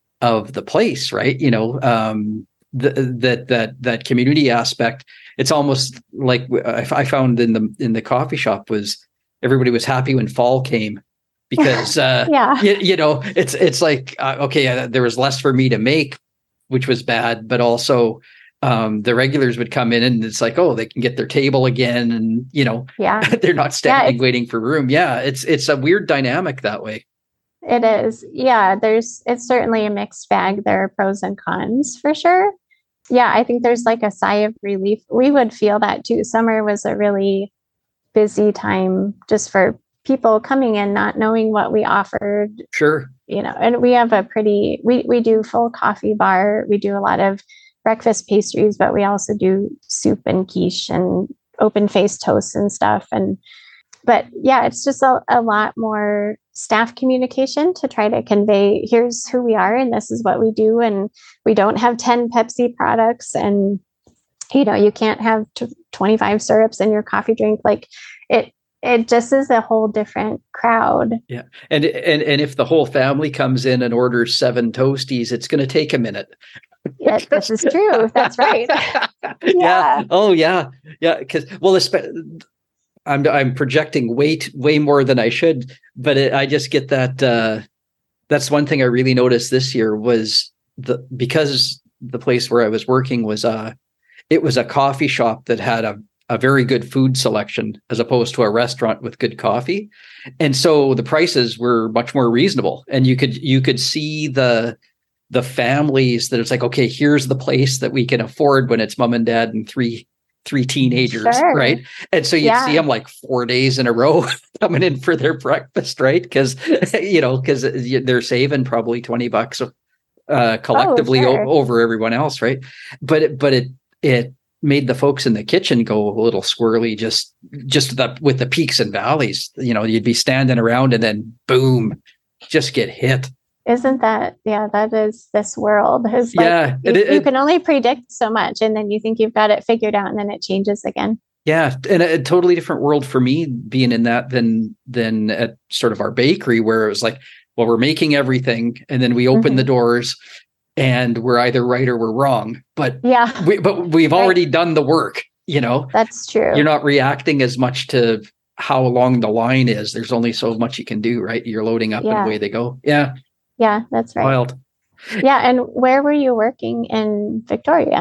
of the place, right? You know, um, the, that that that community aspect. It's almost like I, I found in the in the coffee shop was everybody was happy when fall came, because uh, Yeah. you, you know, it's it's like uh, okay, uh, there was less for me to make, which was bad, but also um, the regulars would come in, and it's like, oh, they can get their table again, and you know, Yeah. they're not standing it's- waiting for room. Yeah, it's it's a weird dynamic that way. It is. Yeah, there's it's certainly a mixed bag. There are pros and cons for sure. Yeah, I think there's like a sigh of relief. We would feel that too. Summer was a really busy time just for people coming in, not knowing what we offered, Sure. you know, and we have a pretty we we do full coffee bar. We do a lot of breakfast pastries, but we also do soup and quiche and open faced toast and stuff. And but yeah, it's just a, a lot more staff communication to try to convey, here's who we are and this is what we do. And we don't have ten Pepsi products, and, you know, you can't have t- twenty-five syrups in your coffee drink. Like it, it just is a whole different crowd. Yeah. And and and if the whole family comes in and orders seven toasties, it's going to take a minute. Yeah, this is true. That's right. yeah. Yeah. Oh yeah. Yeah. Because well, espe- I'm I'm projecting way t- way more than I should, but it, I just get that. Uh, that's one thing I really noticed this year was the because the place where I was working was uh it was a coffee shop that had a a very good food selection as opposed to a restaurant with good coffee, and so the prices were much more reasonable, and you could you could see the the families that it's like, okay, here's the place that we can afford when it's mom and dad and three three teenagers, Sure. right? And so you'd Yeah. see them like four days in a row coming in for their breakfast, right? Because you know, because they're saving probably twenty bucks uh, collectively Oh, sure. o- over everyone else, right? But it, but it it made the folks in the kitchen go a little squirrely, just just the, with the peaks and valleys. You know, you'd be standing around and then boom, just get hit. Isn't that, yeah, that is this world. Is like, Yeah, you, it- it- you can only predict so much, and then you think you've got it figured out, and then it changes again. Yeah, and a, a totally different world for me being in that than than at sort of our bakery, where it was like, well, we're making everything, and then we open Mhm. the doors, and we're either right or we're wrong. But Yeah, we, but we've Right. already done the work. You know, that's true. you're not reacting as much to how long the line is. There's only so much you can do, right? You're loading up Yeah. and away they go. Yeah, Yeah, that's right. wild. Yeah, and where were you working in Victoria?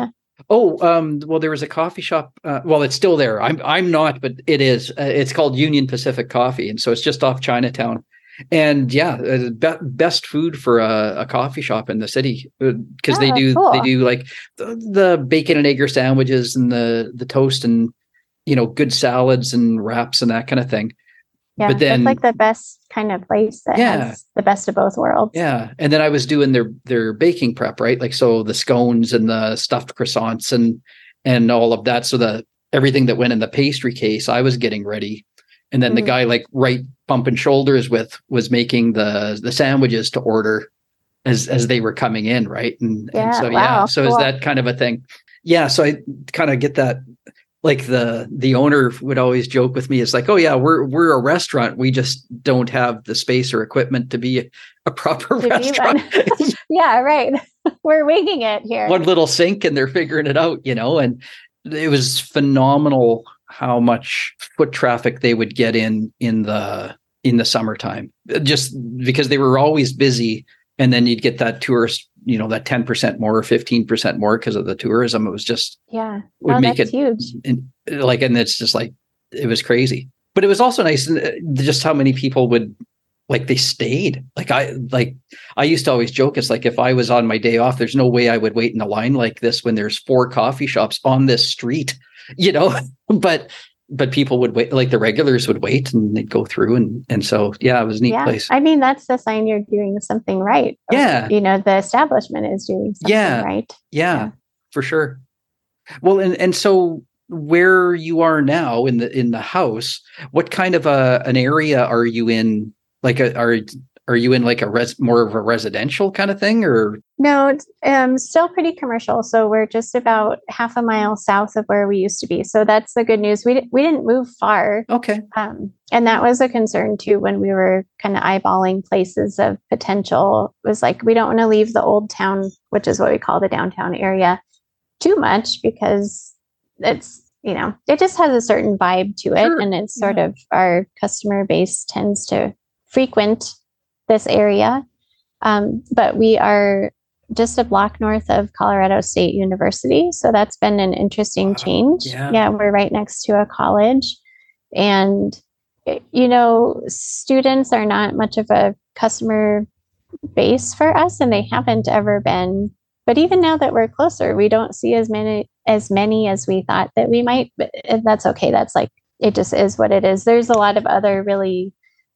Oh, um, well, there was a coffee shop. Uh, well, it's still there. I'm I'm not, but it is. Uh, it's called Union Pacific Coffee, and so it's just off Chinatown. And yeah, uh, be- best food for a, a coffee shop in the city because they Oh, do cool. they do like the, the bacon and egg sandwiches and the the toast and you know good salads and wraps and that kind of thing. Yeah, But then, that's like the best kind of place that Yeah. has the best of both worlds. yeah, and then I was doing their their baking prep, right? Like so the scones and the stuffed croissants and and all of that. So the everything that went in the pastry case, I was getting ready. And then the Mhm. guy like right bumping shoulders with was making the the sandwiches to order as as they were coming in, right? And and Yeah, so yeah, wow, so is cool. that kind of a thing? Yeah, so I kind of get that. Like the the owner would always joke with me, it's like, oh yeah, we're we're a restaurant. We just don't have the space or equipment to be a, a proper To be restaurant. one. Yeah, right. We're winging it here. One little sink and they're figuring it out, you know. And it was phenomenal how much foot traffic they would get in in the in the summertime, just because they were always busy. And then you'd get that tourist, you know, that ten percent more or fifteen percent more because of the tourism. It was just Yeah. would Oh, make that's it huge. and like, and it's just like, it was crazy, but it was also nice. And uh, just how many people would like, they stayed. Like I, like I used to always joke. It's like, if I was on my day off, there's no way I would wait in a line like this when there's four coffee shops on this street, you know, but, but people would wait, like the regulars would wait and they'd go through. And, and so, yeah, it was a neat Yeah. place. I mean, that's the sign you're doing something right. Or, Yeah. You know, the establishment is doing something Yeah. right. Yeah, Yeah. for sure. Well, and, and so where you are now in the in the house, what kind of a an area are you in? Like, a, are are you in like a res more of a residential kind of thing, or No, it's um, still pretty commercial. So we're just about half a mile south of where we used to be. So that's the good news. We, di- we didn't move far. okay? Um, and that was a concern too when we were kind of eyeballing places of potential. It was like, we don't want to leave the old town, which is what we call the downtown area, too much because it's, you know, it just has a certain vibe to it. Sure. And it's sort Yeah. of our customer base tends to frequent this area. Um, but we are just a block north of Colorado State University. So that's been an interesting Wow. change. Yeah. Yeah, we're right next to a college. And, eh, you know, students are not much of a customer base for us, and they haven't ever been. But even now that we're closer, we don't see as many as many as we thought that we might. But that's okay. That's like, it just is what it is. There's a lot of other really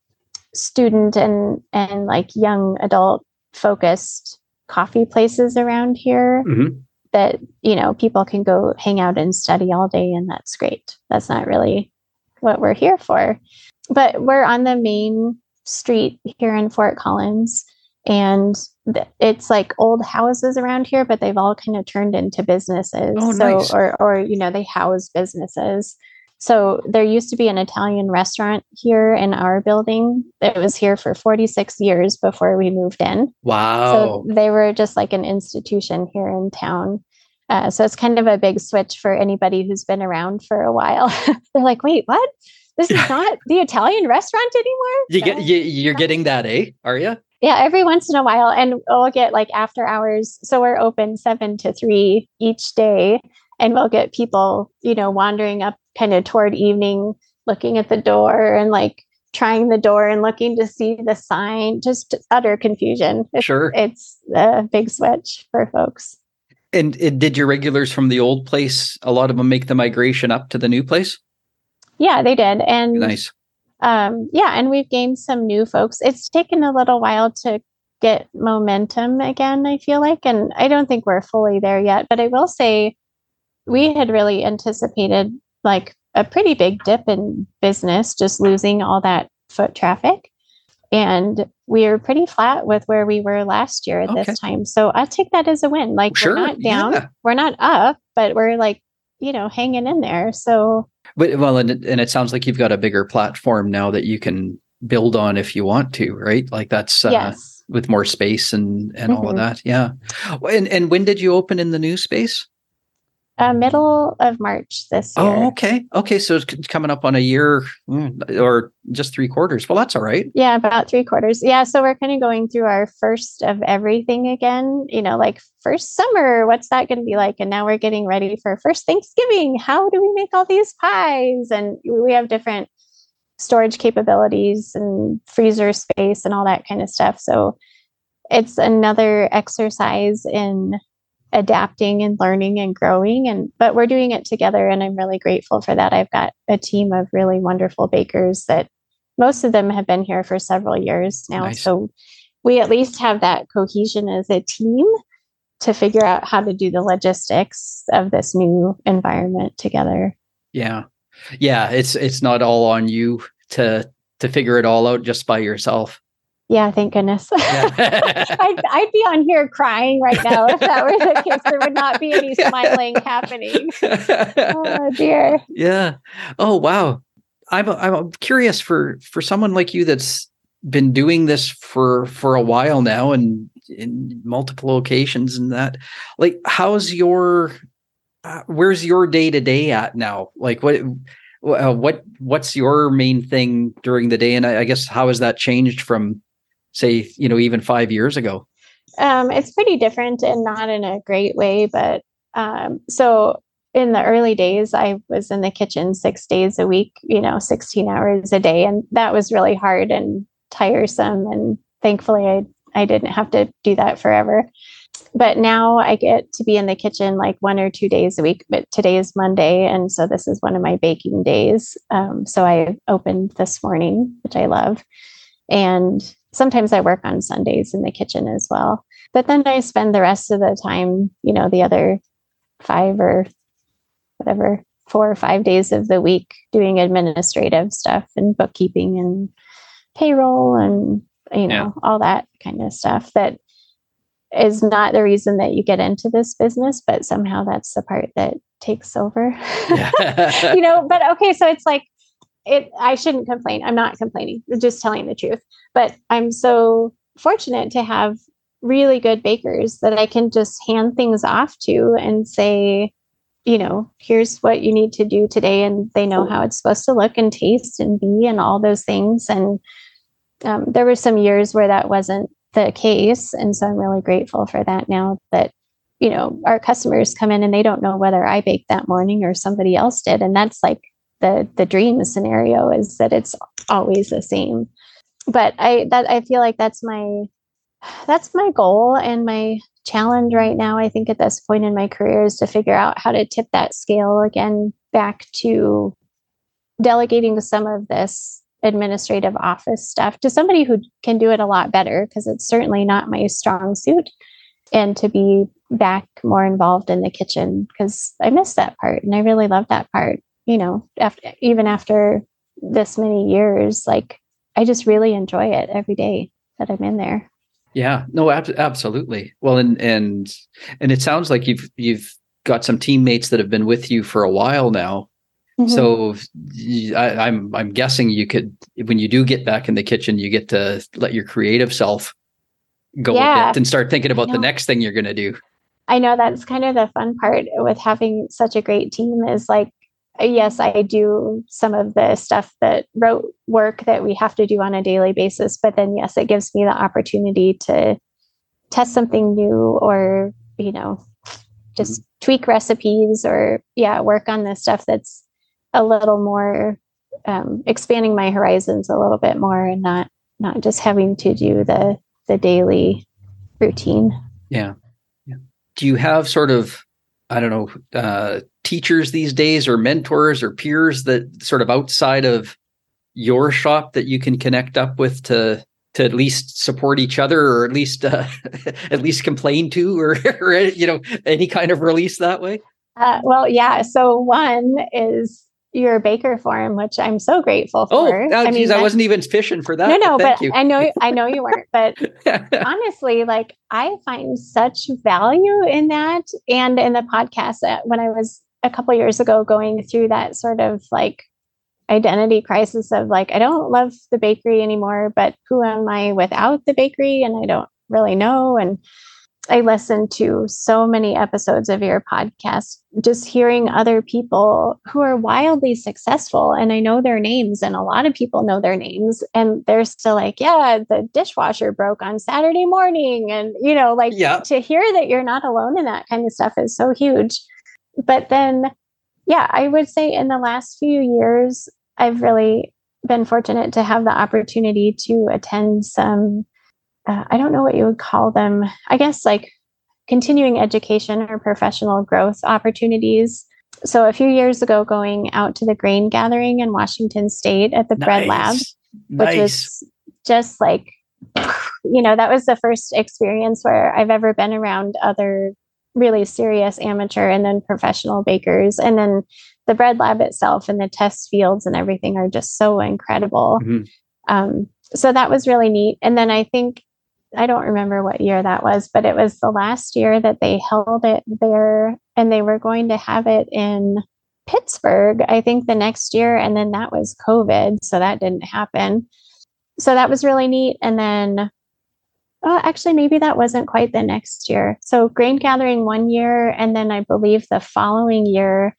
student and and like young adult focused coffee places around here Mhm. that, you know, people can go hang out and study all day, and that's great. That's not really what we're here for. But we're on the main street here in Fort Collins, and th- it's like old houses around here, but they've all kind of turned into businesses. Oh, so nice. or or you know, they house businesses. So there used to be an Italian restaurant here in our building. It was here for forty-six years before we moved in. Wow. So they were just like an institution here in town. Uh, so it's kind of a big switch for anybody who's been around for a while. They're like, wait, what? This is not the Italian restaurant anymore? you So, get you, you're getting that, eh? Are you? yeah, every once in a while. And we'll get like after hours. So we're open seven to three each day. And we'll get people, you know, wandering up kind of toward evening, looking at the door and like trying the door and looking to see the sign, just utter confusion. It's, Sure. It's a big switch for folks. And it, did your regulars from the old place, a lot of them make the migration up to the new place? Yeah, they did. And Nice. um, yeah, and we've gained some new folks. It's taken a little while to get momentum again, I feel like. And I don't think we're fully there yet. But I will say we had really anticipated like a pretty big dip in business, just losing all that foot traffic. And we are pretty flat with where we were last year at Okay. this time. So I take that as a win. Like Sure, we're not down, yeah. we're not up, but we're like, you know, hanging in there. So But well, and it, and it sounds like you've got a bigger platform now that you can build on if you want to, right? Like that's uh, yes. with more space and and all of Mhm. that. Yeah. And and when did you open in the new space? Uh, middle of March this year. Oh, okay. Okay. So it's c- coming up on a year mm, or just three quarters. Well, that's all right. Yeah, about three quarters. Yeah. So we're kind of going through our first of everything again, you know, like first summer, what's that going to be like? And now we're getting ready for first Thanksgiving. How do we make all these pies? And we have different storage capabilities and freezer space and all that kind of stuff. So it's another exercise in adapting and learning and growing, and but we're doing it together, and I'm really grateful for that. I've got a team of really wonderful bakers that most of them have been here for several years now. Nice. So we at least have that cohesion as a team to figure out how to do the logistics of this new environment together. Yeah. Yeah. It's it's not all on you to to figure it all out just by yourself. Yeah, thank goodness. Yeah. I'd, I'd be on here crying right now if that were the case. There would not be any smiling happening. Oh dear. Yeah. Oh wow. I'm I'm curious for for someone like you that's been doing this for for a while now and in multiple locations and that. Like, how's your uh, where's your day to day at now? Like, what uh, what what's your main thing during the day? And I, I guess how has that changed from, say, you know, even five years ago? Um, it's pretty different and not in a great way, but um, so in the early days, I was in the kitchen six days a week, you know, sixteen hours a day. And that was really hard and tiresome. And thankfully, I, I didn't have to do that forever. But now I get to be in the kitchen like one or two days a week. But today is Monday. And so this is one of my baking days. Um, so I opened this morning, which I love. And sometimes I work on Sundays in the kitchen as well. But then I spend the rest of the time, you know, the other five or whatever, four or five days of the week doing administrative stuff and bookkeeping and payroll and, you know, yeah. all that kind of stuff that is not the reason that you get into this business, but somehow that's the part that takes over, yeah. you know, but okay. So it's like, it, I shouldn't complain. I'm not complaining, I'm just telling the truth, but I'm so fortunate to have really good bakers that I can just hand things off to and say, you know, here's what you need to do today. And they know how it's supposed to look and taste and be and all those things. And um, there were some years where that wasn't the case. And so I'm really grateful for that now that, you know, our customers come in and they don't know whether I baked that morning or somebody else did. And that's like the the dream scenario, is that it's always the same. But I that I feel like that's my that's my goal and my challenge right now. I think at this point in my career is to figure out how to tip that scale again back to delegating some of this administrative office stuff to somebody who can do it a lot better, because it's certainly not my strong suit, and to be back more involved in the kitchen, because I miss that part and I really love that part. You know, after even after this many years, like I just really enjoy it every day that I'm in there. Yeah, no, ab- absolutely. Well, and and and it sounds like you've you've got some teammates that have been with you for a while now. Mm-hmm. So I, I'm I'm guessing you could, when you do get back in the kitchen, you get to let your creative self go yeah. a bit and start thinking about the next thing you're going to do. I know that's kind of the fun part with having such a great team, is like, yes, I do some of the stuff that rote work that we have to do on a daily basis. But then, yes, it gives me the opportunity to test something new, or, you know, just mm-hmm. tweak recipes, or, yeah, work on the stuff that's a little more um, expanding my horizons a little bit more, and not not just having to do the the daily routine. Yeah. yeah. Do you have sort of, I don't know, uh, teachers these days, or mentors or peers that sort of outside of your shop that you can connect up with to to at least support each other, or at least uh, at least complain to, or, or you know, any kind of release that way? Uh, well, yeah. So one is your baker forum, which I'm so grateful for. Oh, oh I mean, geez, I wasn't even fishing for that. No, no, but but I know, I know you weren't, but honestly, like I find such value in that, and in the podcast. When I was a couple of years ago going through that sort of like identity crisis of like, I don't love the bakery anymore, but who am I without the bakery? And I don't really know. And I listened to so many episodes of your podcast, just hearing other people who are wildly successful. And I know their names, and a lot of people know their names. And they're still like, yeah, the dishwasher broke on Saturday morning. And, you know, like Yeah. to hear that you're not alone in that kind of stuff is so huge. But then, yeah, I would say in the last few years, I've really been fortunate to have the opportunity to attend some Uh, I don't know what you would call them. I guess like continuing education or professional growth opportunities. So a few years ago, going out to the grain gathering in Washington State at the Bread Lab, Nice. which Nice. was just like, you know, that was the first experience where I've ever been around other really serious amateur and then professional bakers. And then the Bread Lab itself and the test fields and everything are just so incredible. Mhm. Um, so that was really neat. And then I think, I don't remember what year that was, but it was the last year that they held it there, and they were going to have it in Pittsburgh, I think the next year. And then that was COVID. So that didn't happen. So that was really neat. And then, oh, actually, maybe that wasn't quite the next year. So grain gathering one year. And then I believe the following year,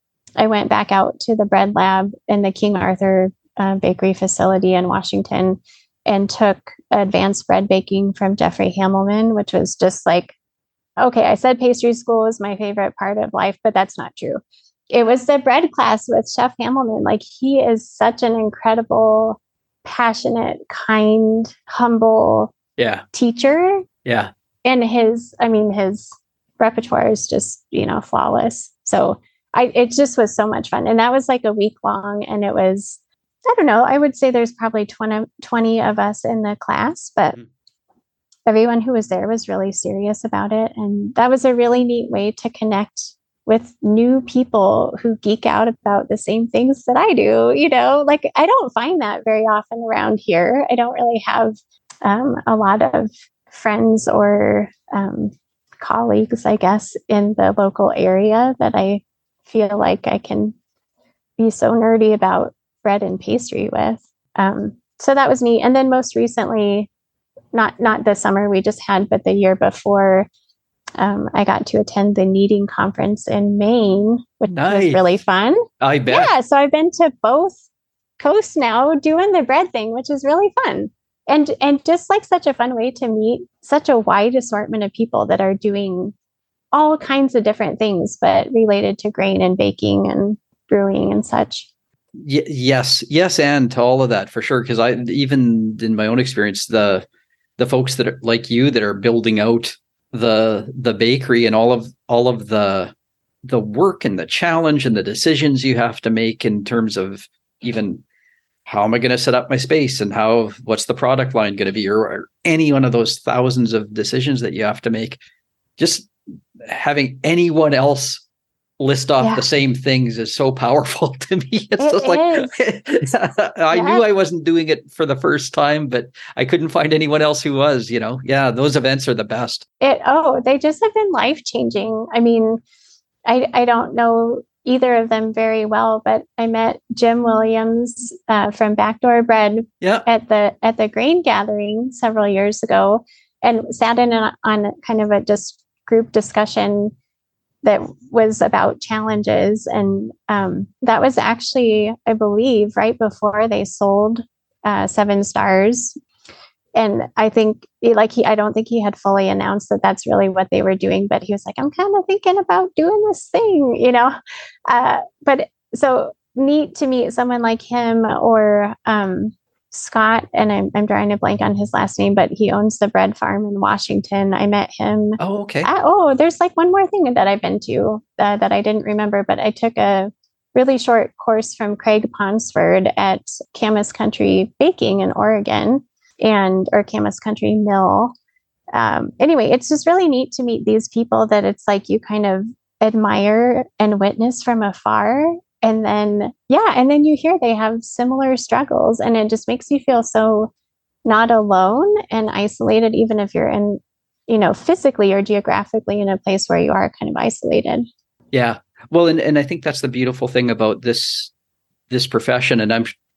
I went back out to the Bread Lab in the King Arthur uh, bakery facility in Washington and took advanced bread baking from Jeffrey Hamelman, which was just like, okay, I said pastry school was my favorite part of life, but that's not true. It was the bread class with Chef Hamelman. Like, he is such an incredible, passionate, kind, humble Yeah. teacher. Yeah. And his, I mean, his repertoire is just, you know, flawless. So I, it just was so much fun. And that was like a week long, and it was, I don't know, I would say there's probably twenty, twenty of us in the class, but Mhm. everyone who was there was really serious about it. And that was a really neat way to connect with new people who geek out about the same things that I do. You know, like, I don't find that very often around here. I don't really have um, a lot of friends or um, colleagues, I guess, in the local area that I feel like I can be so nerdy about bread and pastry with. Um, so that was neat. And then most recently, not not the summer we just had, but the year before, um, I got to attend the Kneading Conference in Maine, which Nice. was really fun. I bet. Yeah, so I've been to both coasts now doing the bread thing, which is really fun. And and just like such a fun way to meet such a wide assortment of people that are doing all kinds of different things, but related to grain and baking and brewing and such. Y- yes, yes, and to all of that for sure. Because I, even in my own experience, the the folks that are like you that are building out the the bakery and all of all of the the work and the challenge and the decisions you have to make in terms of even how am I going to set up my space and how what's the product line going to be, or, or any one of those thousands of decisions that you have to make. Just having anyone else list off Yeah. the same things is so powerful to me. It's It just like I Yeah. knew I wasn't doing it for the first time, but I couldn't find anyone else who was, you know. Yeah, those events are the best. It oh, they just have been life changing. I mean, I I don't know either of them very well, but I met Jim Williams uh, from Backdoor Bread Yeah. at the at the grain gathering several years ago, and sat in on, on kind of a just group discussion that was about challenges. And um, that was actually, I believe, right before they sold uh, Seven Stars. And I think, like, he, I don't think he had fully announced that that's really what they were doing, but he was like, I'm kind of thinking about doing this thing, you know? Uh, but so neat to meet someone like him, or um, Scott, and I'm, I'm drawing a blank on his last name, but he owns the bread farm in Washington. I met him. Oh, okay. I, oh, there's like one more thing that I've been to uh, that I didn't remember, but I took a really short course from Craig Ponsford at Camas Country Baking in Oregon, and or Camas Country Mill. Um, anyway, it's just really neat to meet these people that it's like you kind of admire and witness from afar. And then, yeah, and then you hear they have similar struggles, and it just makes you feel so not alone and isolated, even if you're in, you know, physically or geographically in a place where you are kind of isolated. Yeah. Well, and, and I think that's the beautiful thing about this this profession. And I'm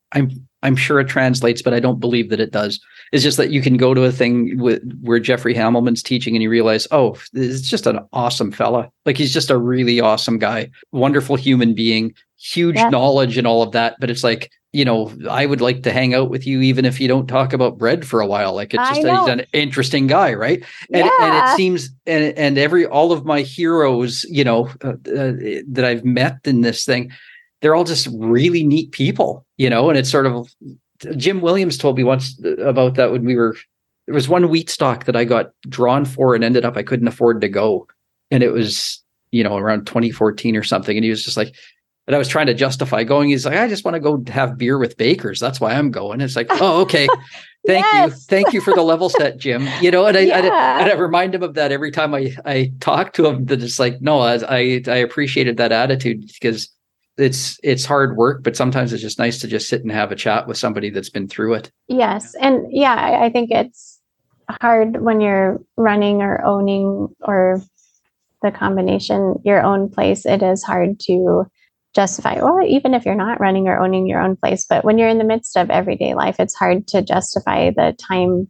I'm I'm sure it translates, but I don't believe that it does. It's just that you can go to a thing with, where Jeffrey Hamelman's teaching and you realize, oh, it's just an awesome fella. Like he's just a really awesome guy, wonderful human being, huge Yeah. knowledge and all of that. But it's like, you know, I would like to hang out with you even if you don't talk about bread for a while. Like it's I just know. he's an interesting guy, right? And, Yeah. and it seems, and and every all of my heroes, you know, uh, uh, that I've met in this thing, they're all just really neat people, you know. And it's sort of, Jim Williams told me once about that when we were, there was one wheat stock that I got drawn for and ended up I couldn't afford to go, and it was, you know, around twenty fourteen or something, and he was just like. And I was trying to justify going. He's like, I just want to go have beer with bakers. That's why I'm going. It's like, oh, okay. Thank Yes. you. Thank you for the level set, Jim. You know, and I, Yeah. I, and I remind him of that every time I, I talk to him, that it's like, no, I, I, I appreciated that attitude because it's, it's hard work, but sometimes it's just nice to just sit and have a chat with somebody that's been through it. Yes. And yeah, I, I think it's hard when you're running or owning or the combination, your own place. It is hard to justify, or even if you're not running or owning your own place, but when you're in the midst of everyday life, it's hard to justify the time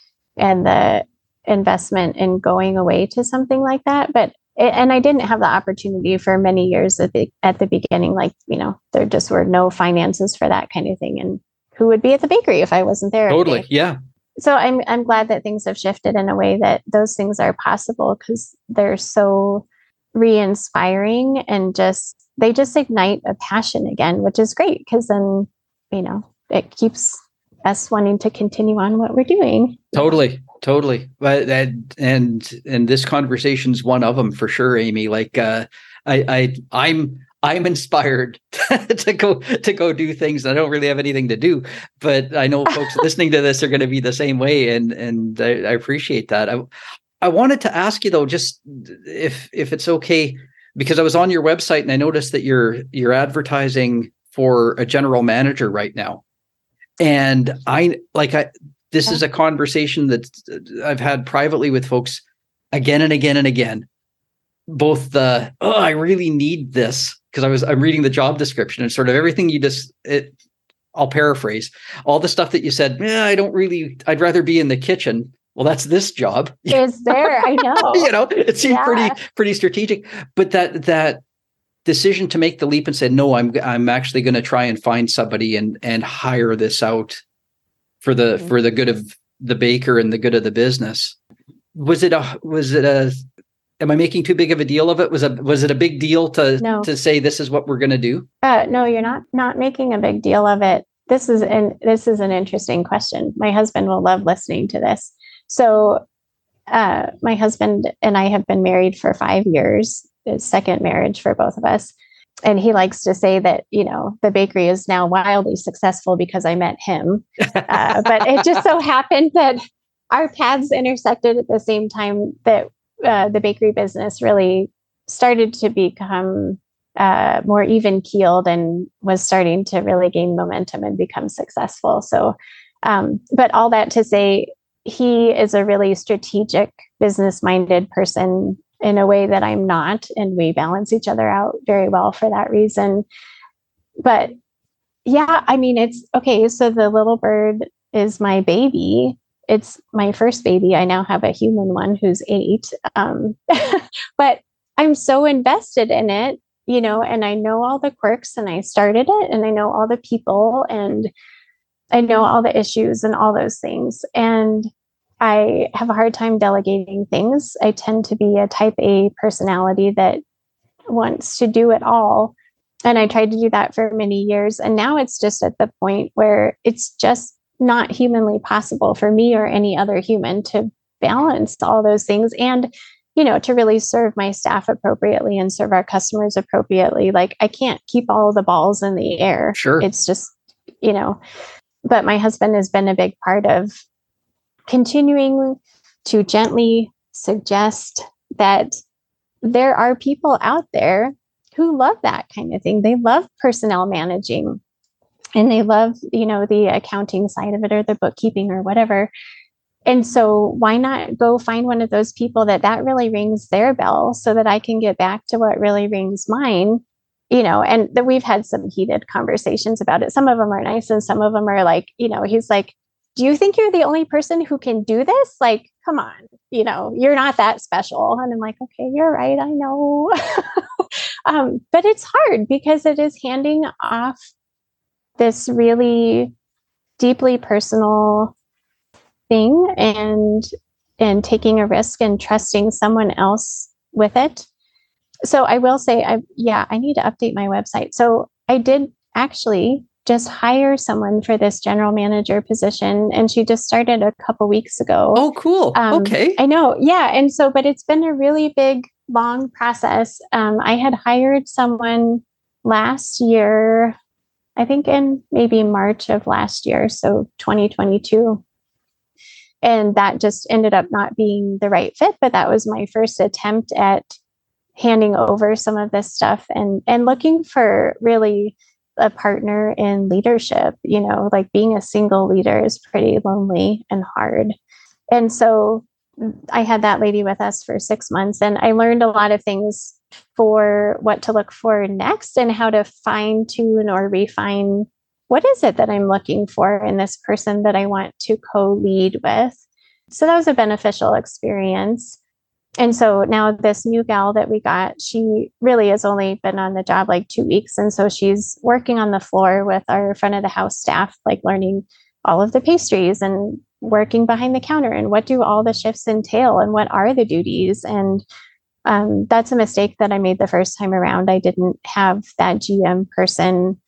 and the investment in going away to something like that. But it, and I didn't have the opportunity for many years at the, at the beginning, like, you know, there just were no finances for that kind of thing. And who would be at the bakery if I wasn't there? every Totally. day? Yeah. So I'm I'm glad that things have shifted in a way that those things are possible, because they're so re-inspiring and just they just ignite a passion again, which is great, because then, you know, it keeps us wanting to continue on what we're doing. Totally. Totally. But that, and, and this conversation's one of them for sure, Amy. Like, uh, I, I, I'm, I'm inspired to go, to go do things. I don't really have anything to do, but I know folks listening to this are going to be the same way. And, and I, I appreciate that. I, I wanted to ask you though, just if, if it's okay, because I was on your website and I noticed that you're, you're advertising for a general manager right now. And I, like, I, this is a conversation that I've had privately with folks again and again and again. Both the, oh, I really need this, because I was, I'm reading the job description and sort of everything you just, it, I'll paraphrase all the stuff that you said. Yeah, I don't really, I'd rather be in the kitchen. Well, that's this job. Is there? I know. You know, it seemed Yeah. pretty, pretty strategic, but that, that decision to make the leap and say, no, I'm, I'm actually going to try and find somebody and, and hire this out for the, Mhm. for the good of the baker and the good of the business. Was it a, was it a, am I making too big of a deal of it? Was a, was it a big deal to, No. to say, this is what we're going to do? Uh, no, you're not not making a big deal of it. This is an this is an interesting question. My husband will love listening to this. So, uh, my husband and I have been married for five years. It's second marriage for both of us, and he likes to say that, you know, the bakery is now wildly successful because I met him. Uh, but it just so happened that our paths intersected at the same time that uh, the bakery business really started to become uh, more even keeled and was starting to really gain momentum and become successful. So, um, but all that to say, he is a really strategic, business minded person in a way that I'm not. And we balance each other out very well for that reason. But yeah, I mean, it's okay. So the little bird is my baby. It's my first baby. I now have a human one who's eight. Um, but I'm so invested in it, you know, and I know all the quirks and I started it and I know all the people and I know all the issues and all those things. And I have a hard time delegating things. I tend to be a type A personality that wants to do it all. And I tried to do that for many years. And now it's just at the point where it's just not humanly possible for me or any other human to balance all those things and, you know, to really serve my staff appropriately and serve our customers appropriately. Like I can't keep all the balls in the air. Sure. It's just, you know, but my husband has been a big part of continuing to gently suggest that there are people out there who love that kind of thing. They love personnel managing and they love, you know, the accounting side of it or the bookkeeping or whatever. And so why not go find one of those people that that really rings their bell so that I can get back to what really rings mine you know, and that we've had some heated conversations about it. Some of them are nice and some of them are like, you know, he's like, do you think you're the only person who can do this? Like, come on, you know, you're not that special. And I'm like, okay, you're right. I know. um, but it's hard because it is handing off this really deeply personal thing and and taking a risk and trusting someone else with it. So I will say, I yeah, I need to update my website. So I did actually just hire someone for this general manager position, and she just started a couple weeks ago. Oh, cool. Um, okay. I know. Yeah. And so, but it's been a really big, long process. Um, I had hired someone last year, I think in maybe March of last year, so twenty twenty-two. And that just ended up not being the right fit. But that was my first attempt at handing over some of this stuff and, and looking for really a partner in leadership. You know, like being a single leader is pretty lonely and hard. And so I had that lady with us for six months and I learned a lot of things for what to look for next and how to fine tune or refine what is it that I'm looking for in this person that I want to co-lead with. So that was a beneficial experience. And so now this new gal that we got, she really has only been on the job like two weeks. And so she's working on the floor with our front of the house staff, like learning all of the pastries and working behind the counter and what do all the shifts entail and what are the duties. And um, that's a mistake that I made the first time around. I didn't have that G M person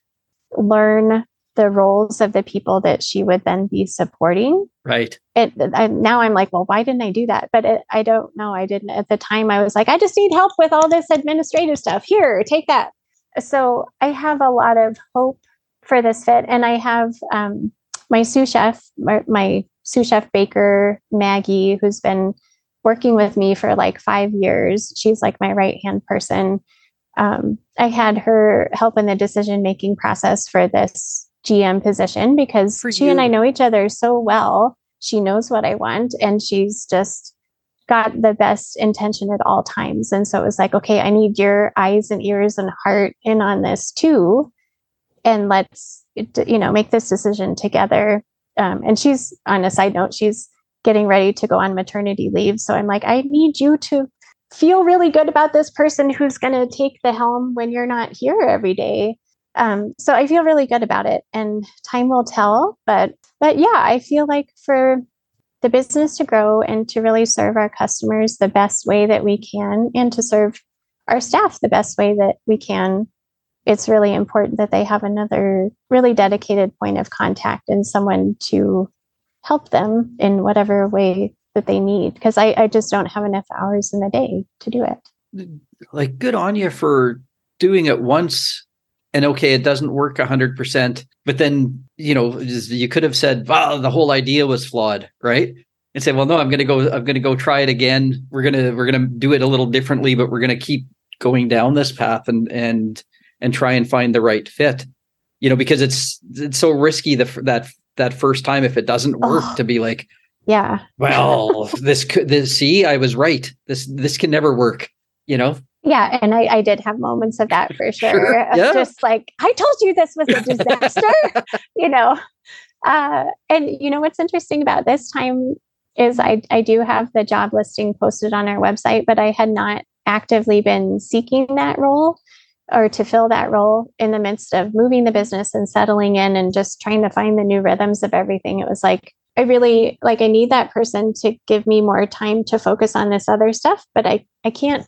learn the roles of the people that she would then be supporting. Right. It, I, now I'm like, well, why didn't I do that? But it, I don't know. I didn't at the time. I was like, I just need help with all this administrative stuff. Here, take that. So I have a lot of hope for this fit. And I have um, my sous chef, my, my sous chef baker, Maggie, who's been working with me for like five years. She's like my right-hand person. Um, I had her help in the decision-making process for this G M position because For she you. and I know each other so well. She knows what I want and she's just got the best intention at all times. And so it was like, okay, I need your eyes and ears and heart in on this too. And let's, you know, make this decision together. Um, and she's, on a side note, she's getting ready to go on maternity leave. So I'm like, I need you to feel really good about this person who's going to take the helm when you're not here every day. Um, so I feel really good about it and time will tell, but, but yeah, I feel like for the business to grow and to really serve our customers the best way that we can and to serve our staff the best way that we can, it's really important that they have another really dedicated point of contact and someone to help them in whatever way that they need. Because I, I just don't have enough hours in the day to do it. Like, good on you for doing it once. And okay, it doesn't work one hundred percent. But then, you know, you could have said, well, the whole idea was flawed, right? And say, well, no, I'm going to go, I'm going to go try it again. We're going to, we're going to do it a little differently, but we're going to keep going down this path and, and, and try and find the right fit, you know, because it's, it's so risky the, that, that first time, if it doesn't work, Oh, to be like, yeah. well, this could, this, see, I was right. This, this can never work, you know? Yeah. And I, I did have moments of that for sure. Sure, Of yeah. Just like, I told you this was a disaster, you know? Uh, and you know, what's interesting about this time is I, I do have the job listing posted on our website, but I had not actively been seeking that role or to fill that role in the midst of moving the business and settling in and just trying to find the new rhythms of everything. It was like, I really, like, I need that person to give me more time to focus on this other stuff, but I, I can't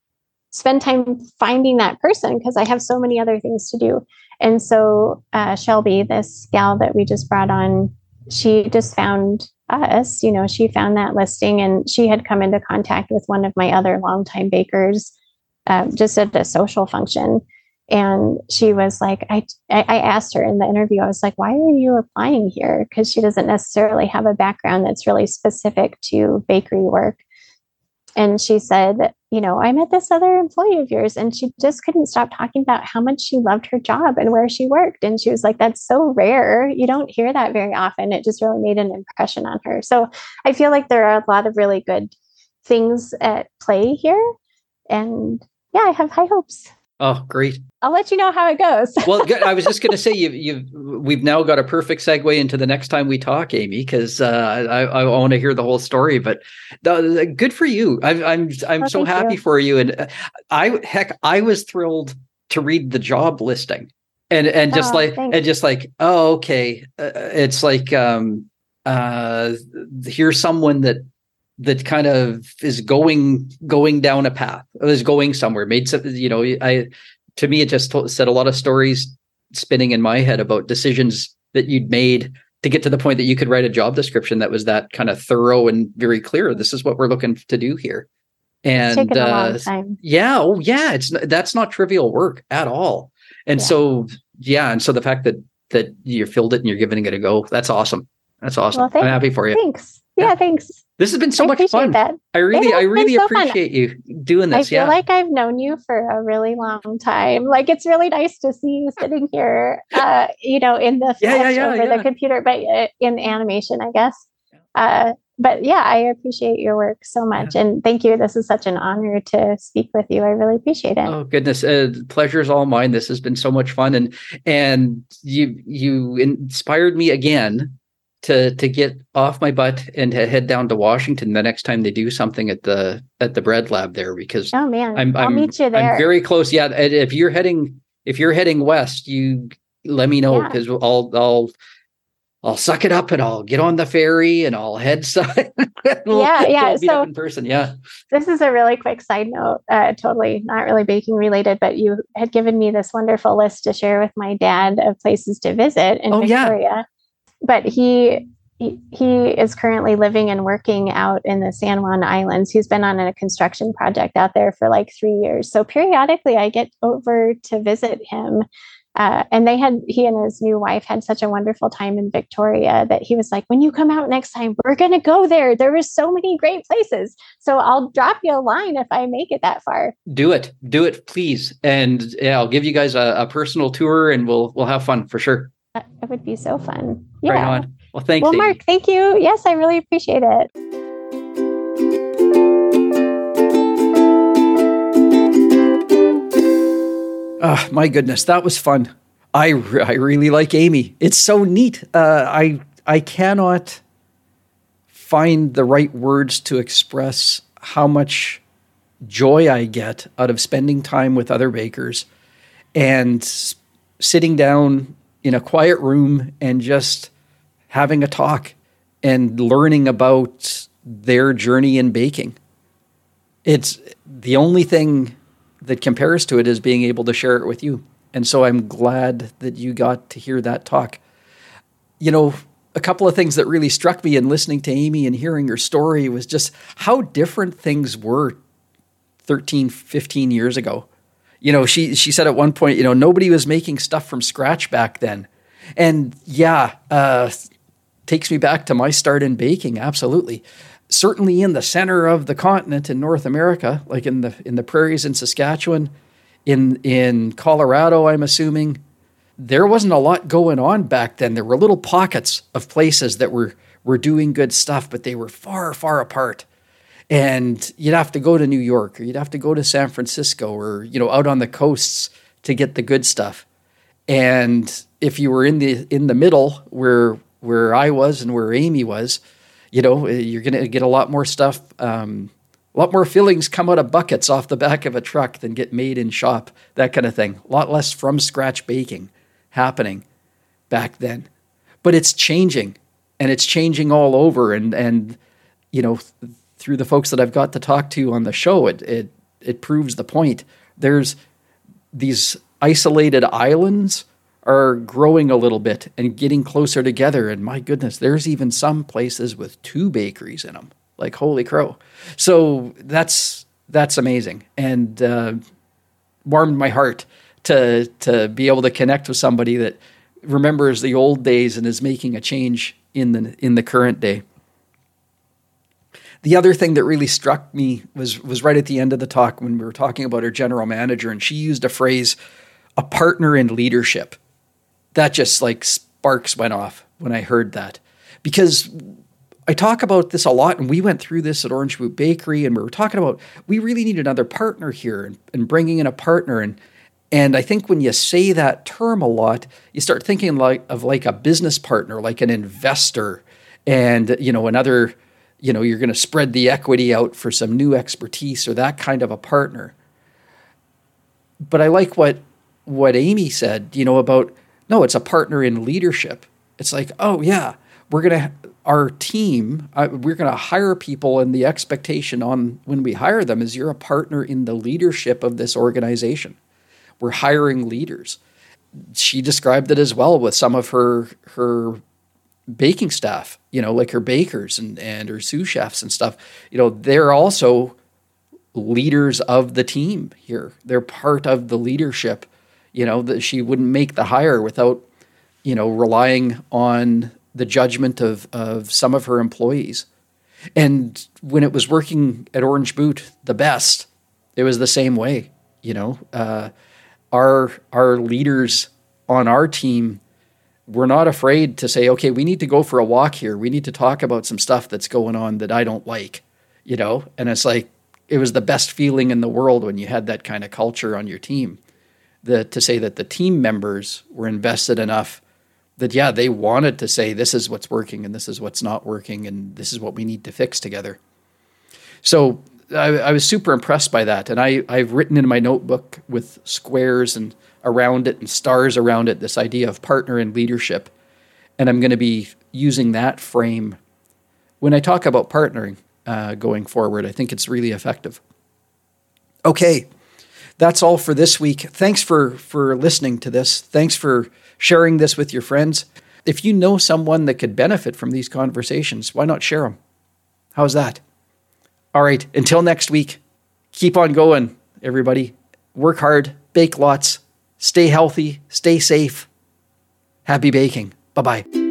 spend time finding that person because I have so many other things to do. And so uh, Shelby, this gal that we just brought on, she just found us, you know, she found that listing and she had come into contact with one of my other longtime bakers um, just at a social function. And she was like, I, I asked her in the interview, I was like, why are you applying here? Because she doesn't necessarily have a background that's really specific to bakery work. And she said, you know, I met this other employee of yours, and she just couldn't stop talking about how much she loved her job and where she worked. And she was like, that's so rare. You don't hear that very often. It just really made an impression on her. So I feel like there are a lot of really good things at play here. And yeah, I have high hopes. Oh, great. I'll let you know how it goes. Well, good. I was just going to say you you've we've now got a perfect segue into the next time we talk, Amy, because uh, I I want to hear the whole story. But the, good for you. I'm I'm I'm Oh, so thank happy you. for you. And I heck, I was thrilled to read the job listing, and and just Oh, like thanks. and just like oh okay, uh, it's like um uh here's someone that that kind of is going going down a path, is going somewhere. Made some, you know, I. To me, it just told, said a lot of stories spinning in my head about decisions that you'd made to get to the point that you could write a job description that was that kind of thorough and very clear. This is what we're looking to do here. It's And taken a uh, long time. yeah, oh yeah, it's that's not trivial work at all. And Yeah. so yeah, and so the fact that that you filled it and you're giving it a go, that's awesome. That's awesome. Well, thank- I'm happy for you. Thanks. Yeah, Yeah. thanks. This has been so I much appreciate fun. that. I really, It has I been really so fun. appreciate you doing I this. feel Yeah. like I've known you for a really long time. Like it's really nice to see you sitting here, uh, you know, in the Yeah, yeah, flesh yeah, over yeah. the computer, but uh, in animation, I guess. Uh, but yeah, I appreciate your work so much, and thank you. This is such an honor to speak with you. I really appreciate it. Oh goodness, uh, pleasure's all mine. This has been so much fun, and and you you inspired me again to to get off my butt and to head down to Washington the next time they do something at the at the bread lab there, because Oh man, I'm I'll I'm, meet you there. I'm very close. Yeah, and if you're heading if you're heading west, you let me know, Yeah. because I'll I'll I'll suck it up and I'll get on the ferry and I'll head side. we'll, Yeah, yeah, we'll meet so- up in person. Yeah. This is a really quick side note, uh, totally not really baking related, but you had given me this wonderful list to share with my dad of places to visit in Oh, yeah. Victoria. But he, he he is currently living and working out in the San Juan Islands. He's been on a construction project out there for like three years. So periodically I get over to visit him. Uh, and they had, he and his new wife had such a wonderful time in Victoria that he was like, when you come out next time, we're going to go there. There is so many great places. So I'll drop you a line if I make it that far. Do it, do it, please. And yeah, I'll give you guys a, a personal tour and we'll, we'll have fun for sure. Uh, It would be so fun. Yeah. Right on. Well, thanks. Well, Amy. Mark, thank you. Yes, I really appreciate it. Oh, my goodness, that was fun. I, re- I really like Amy. It's so neat. Uh, I I cannot find the right words to express how much joy I get out of spending time with other bakers and s- sitting down in a quiet room and just having a talk and learning about their journey in baking. It's the only thing that compares to it is being able to share it with you. And so I'm glad that you got to hear that talk. You know, a couple of things that really struck me in listening to Amy and hearing her story was just how different things were thirteen, fifteen years ago. You know, she she said at one point, you know, nobody was making stuff from scratch back then. And yeah, uh, takes me back to my start in baking, absolutely. Certainly in the center of the continent in North America, like in the in the prairies in Saskatchewan, in in Colorado, I'm assuming, there wasn't a lot going on back then. There were little pockets of places that were were doing good stuff, but they were far, far apart. And you'd have to go to New York, or you'd have to go to San Francisco, or you know, out on the coasts to get the good stuff. And if you were in the in the middle, where where I was and where Amy was, you know, you're going to get a lot more stuff, um, a lot more fillings come out of buckets off the back of a truck than get made in shop, that kind of thing. A lot less from scratch baking happening back then. But it's changing, and it's changing all over. And, and you know, th- through the folks that I've got to talk to on the show, it, it, it proves the point. There's these isolated islands are growing a little bit and getting closer together. And my goodness, there's even some places with two bakeries in them. Like, holy crow. So that's that's amazing. And uh, warmed my heart to to be able to connect with somebody that remembers the old days and is making a change in the in the current day. The other thing that really struck me was was right at the end of the talk when we were talking about our general manager, and she used a phrase, a partner in leadership. That just like sparks went off when I heard that, because I talk about this a lot, and we went through this at Orange Boot Bakery, and we were talking about we really need another partner here, and, and bringing in a partner, and And I think when you say that term a lot, you start thinking like of like a business partner, like an investor, and you know, another, you know, you're going to spread the equity out for some new expertise or that kind of a partner. But I like what what Amy said, you know, about no, it's a partner in leadership. It's like, oh yeah, we're gonna our team, uh, we're gonna hire people, and the expectation on when we hire them is you're a partner in the leadership of this organization. We're hiring leaders. She described it as well with some of her her baking staff, you know, like her bakers and, and her sous chefs and stuff. You know, they're also leaders of the team here. They're part of the leadership. You know, that she wouldn't make the hire without, you know, relying on the judgment of of some of her employees. And when it was working at Orange Boot the best, it was the same way. You know, uh, our our leaders on our team were not afraid to say, okay, we need to go for a walk here. We need to talk about some stuff that's going on that I don't like, you know? And it's like, it was the best feeling in the world when you had that kind of culture on your team, that to say that the team members were invested enough that, yeah, they wanted to say, this is what's working and this is what's not working and this is what we need to fix together. So I, I was super impressed by that. And I, I've written in my notebook with squares and around it and stars around it, this idea of partner in leadership. And I'm going to be using that frame when I talk about partnering uh, going forward. I think it's really effective. Okay, that's all for this week. Thanks for, for listening to this. Thanks for sharing this with your friends. If you know someone that could benefit from these conversations, why not share them? How's that? All right, until next week, keep on going, everybody. Work hard, bake lots. Stay healthy, stay safe. Happy baking. Bye-bye.